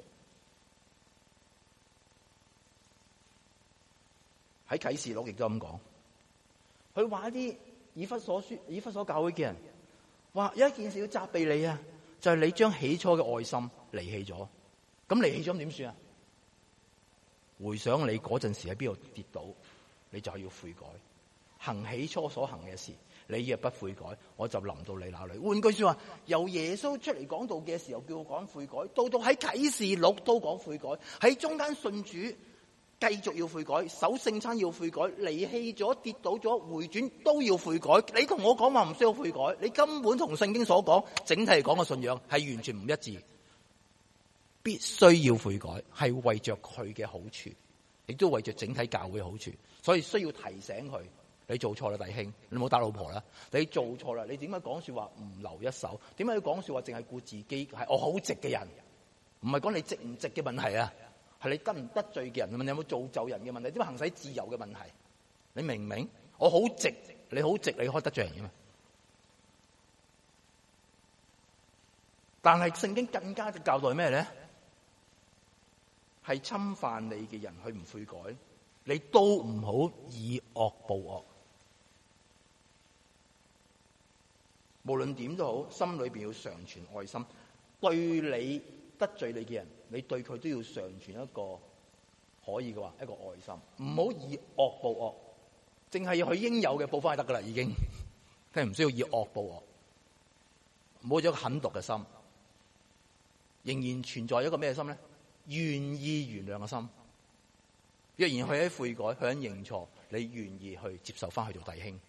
喺啟示錄亦都咁講，佢話啲以弗所教會嘅人，話有一件事要責備你啊，就係你將起初嘅愛心離棄咗。咁離棄咗點算啊？回想你嗰陣時喺邊度跌倒，你就係要悔改，行起初所行嘅事。你若不悔改，我就臨到你那裏。換句說話，由耶穌出嚟講道嘅時候叫我講悔改，到喺啟示錄都講悔改，喺中間信主繼續要悔改，守聖餐要悔改，離棄咗跌倒咗回轉都要悔改。你同我講話唔需要悔改，你根本同聖經所講整體嚟講嘅信仰係完全唔一致。必須要悔改，係為着佢嘅好處，亦都為着整體教會嘅好處，所以需要提醒佢：你做錯啦，弟兄，你唔好打老婆啦。你做錯啦，你點解講說話唔留一手？點解要講說話淨係顧自己？係我好直嘅人，唔係講你值唔值嘅問題啊，係你得唔得罪嘅人嘅問題，有冇造就人嘅問題，點解行使自由嘅問題？你明唔明？我好直，你好直，你可以得罪人嘅嘛？但係聖經更加嘅教導係咩咧？係侵犯你嘅人，佢唔悔改，你都唔好以惡報惡。無論點都好，心裏邊要常存愛心。對你得罪你嘅人，你對佢都要常存一個可以嘅話，一個愛心。唔好以惡報惡，淨係佢應有嘅報翻就得噶啦，已經，佢唔需要以惡報惡。冇咗個狠毒嘅心，仍然存在一個咩心咧？願意原諒嘅心。若然佢喺悔改，佢喺認錯，你願意去接受翻去做弟兄，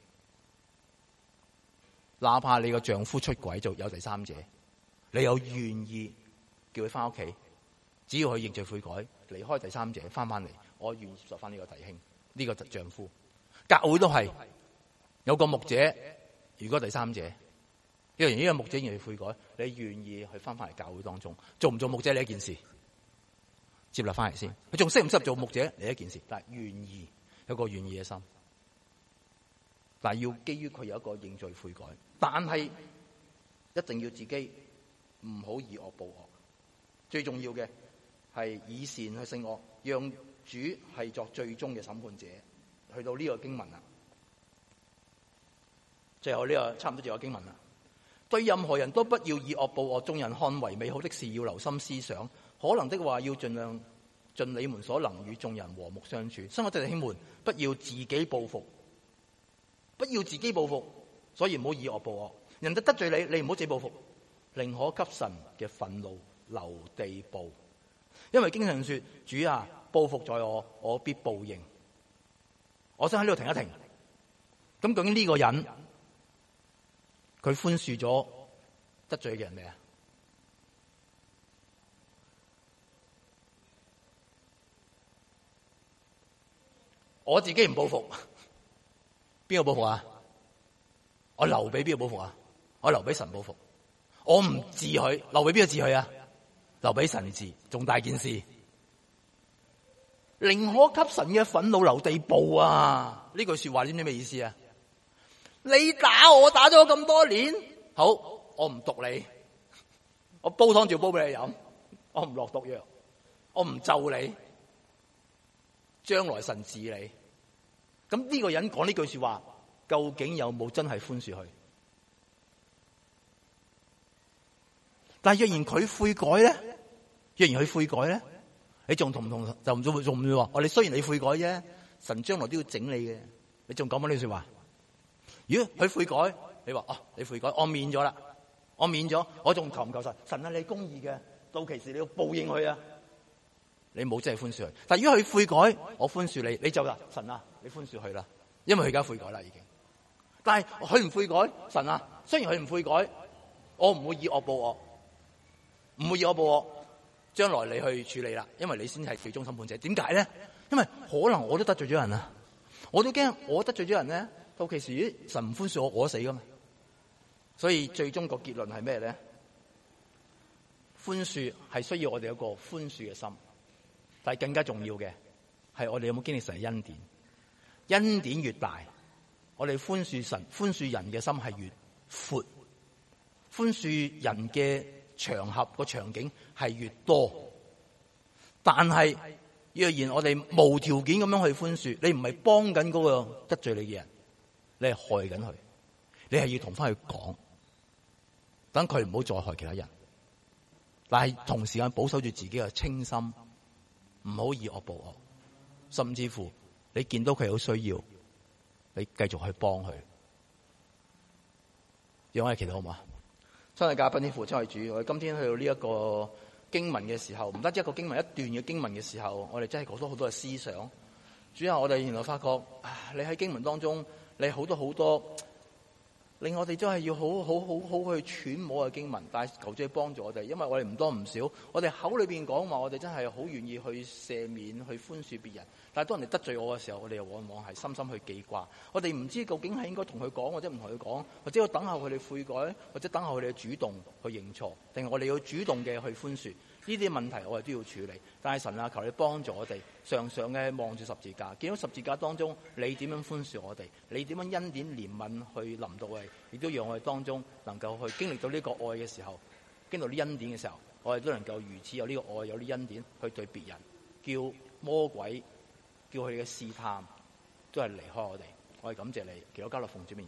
哪怕你個丈夫出軌做有第三者，你有願意叫佢翻屋企，只要佢認罪悔改，離開第三者翻翻嚟，我願意接受翻呢個弟兄，呢個丈夫。教會都係有個牧者，如果第三者，若然呢個牧者願意悔改，你願意去翻翻嚟教會當中，做唔做牧者呢一件事？接納翻嚟先，佢仲識唔識做牧者呢一件事？但係願意，有個願意嘅心，但係要基於佢有一個認罪悔改，但係一定要自己唔好以惡報惡。最重要嘅係以善去勝惡，讓主係作最終嘅審判者。去到呢個經文啦，最後呢個差唔多最後經文啦。對任何人都不要以惡報惡，眾人看為美好的事要留心思想。可能的話，要盡量盡你們所能與眾人和睦相處。親愛的弟兄們，不要自己報復，不要自己報復，所以唔好以惡報惡。人哋得罪你，你唔好自己報復，寧可給神嘅憤怒留地步。因為經常說：主啊，報復在我，我必報應。我想喺呢度停一停。咁究竟呢個人佢寬恕咗得罪嘅人未啊？我自己唔報復，邊個報復啊？我留俾邊個報復啊？我留俾神報復。我唔治佢，留俾邊個治佢啊？留俾神治，仲大件事。寧可給神嘅憤怒留地步啊！呢句說話你知唔知咩意思啊？你打我打咗咁多年，好，我唔毒你，我煲湯照煲俾你飲，我唔落毒藥，我唔咒你，將來神治你。咁呢個人講呢句說話，究竟有冇真係寬恕佢？但係若然佢悔改咧，若然佢悔改咧，你仲同唔同？就唔仲唔會話？你雖然你悔改啫，神將來都要整你嘅。你仲講乜呢句說話？如果佢悔改，你話你悔改，我免咗啦，我免咗，我仲求唔求神？神啊，你公義嘅，到期時你要報應佢啊！你冇真係寬恕佢。但係如果佢悔改，我寬恕你，你就話神啊，你寬恕佢啦，因為佢而家悔改啦已經。但係佢唔悔改，神啊，雖然佢唔悔改，我唔會以惡報惡，唔會以惡報惡，將來你去處理啦，因為你先係最終審判者。點解咧？因為可能我都得罪咗人啊，我都驚我得罪咗人咧，到期時神唔寬恕我，我都死噶嘛。所以最終個結論係咩咧？寬恕係需要我哋有個寬恕嘅心，但係更加重要嘅係我哋有冇經歷神嘅恩典。恩典越大， 我哋寬恕人嘅心係越闊，寬恕人嘅場合個場景係越多。但係若然我哋無條件咁樣去寬恕，你唔係幫緊嗰個得罪你嘅人，你係害緊佢。你係要同翻佢講，等佢唔好再害其他人。但係同時間保守住自己嘅清心，唔好以惡報惡。甚至乎你見到佢有需要，你繼續去幫佢。讓我哋祈禱好嘛？親愛嘉賓天父，親愛主，我哋今天去到呢一個經文嘅時候，唔單止一個經文，一段嘅經文嘅時候，我哋真係講咗好多嘅思想。主啊，我哋原來發覺，你喺經文當中，你好多令我哋真係要好去揣摩嘅經文，但係求主幫助我哋，因為我哋唔多唔少，我哋口裏邊講話，我哋真係好願意去赦免、去寬恕別人，但係當人哋得罪我嘅時候，我哋又往往係深深去記掛。我哋唔知究竟係應該同佢講，或者唔同佢講，或者要等候佢哋悔改，或者等候佢哋主動去認錯，定係我哋要主動嘅去寬恕。呢啲問題我哋都要處理，但係神啊，求你幫助我哋，常常嘅望住十字架，見到十字架當中你點樣寬恕我哋，你點樣恩典憐憫去臨到我哋，亦都讓我哋當中能夠去經歷到呢個愛嘅時候，經歷到呢恩典嘅時候，我哋都能夠如此有呢個愛，有呢恩典去對別人，叫魔鬼，叫佢哋嘅試探都係離開我哋。我哋感謝你，祈禱交流奉主名。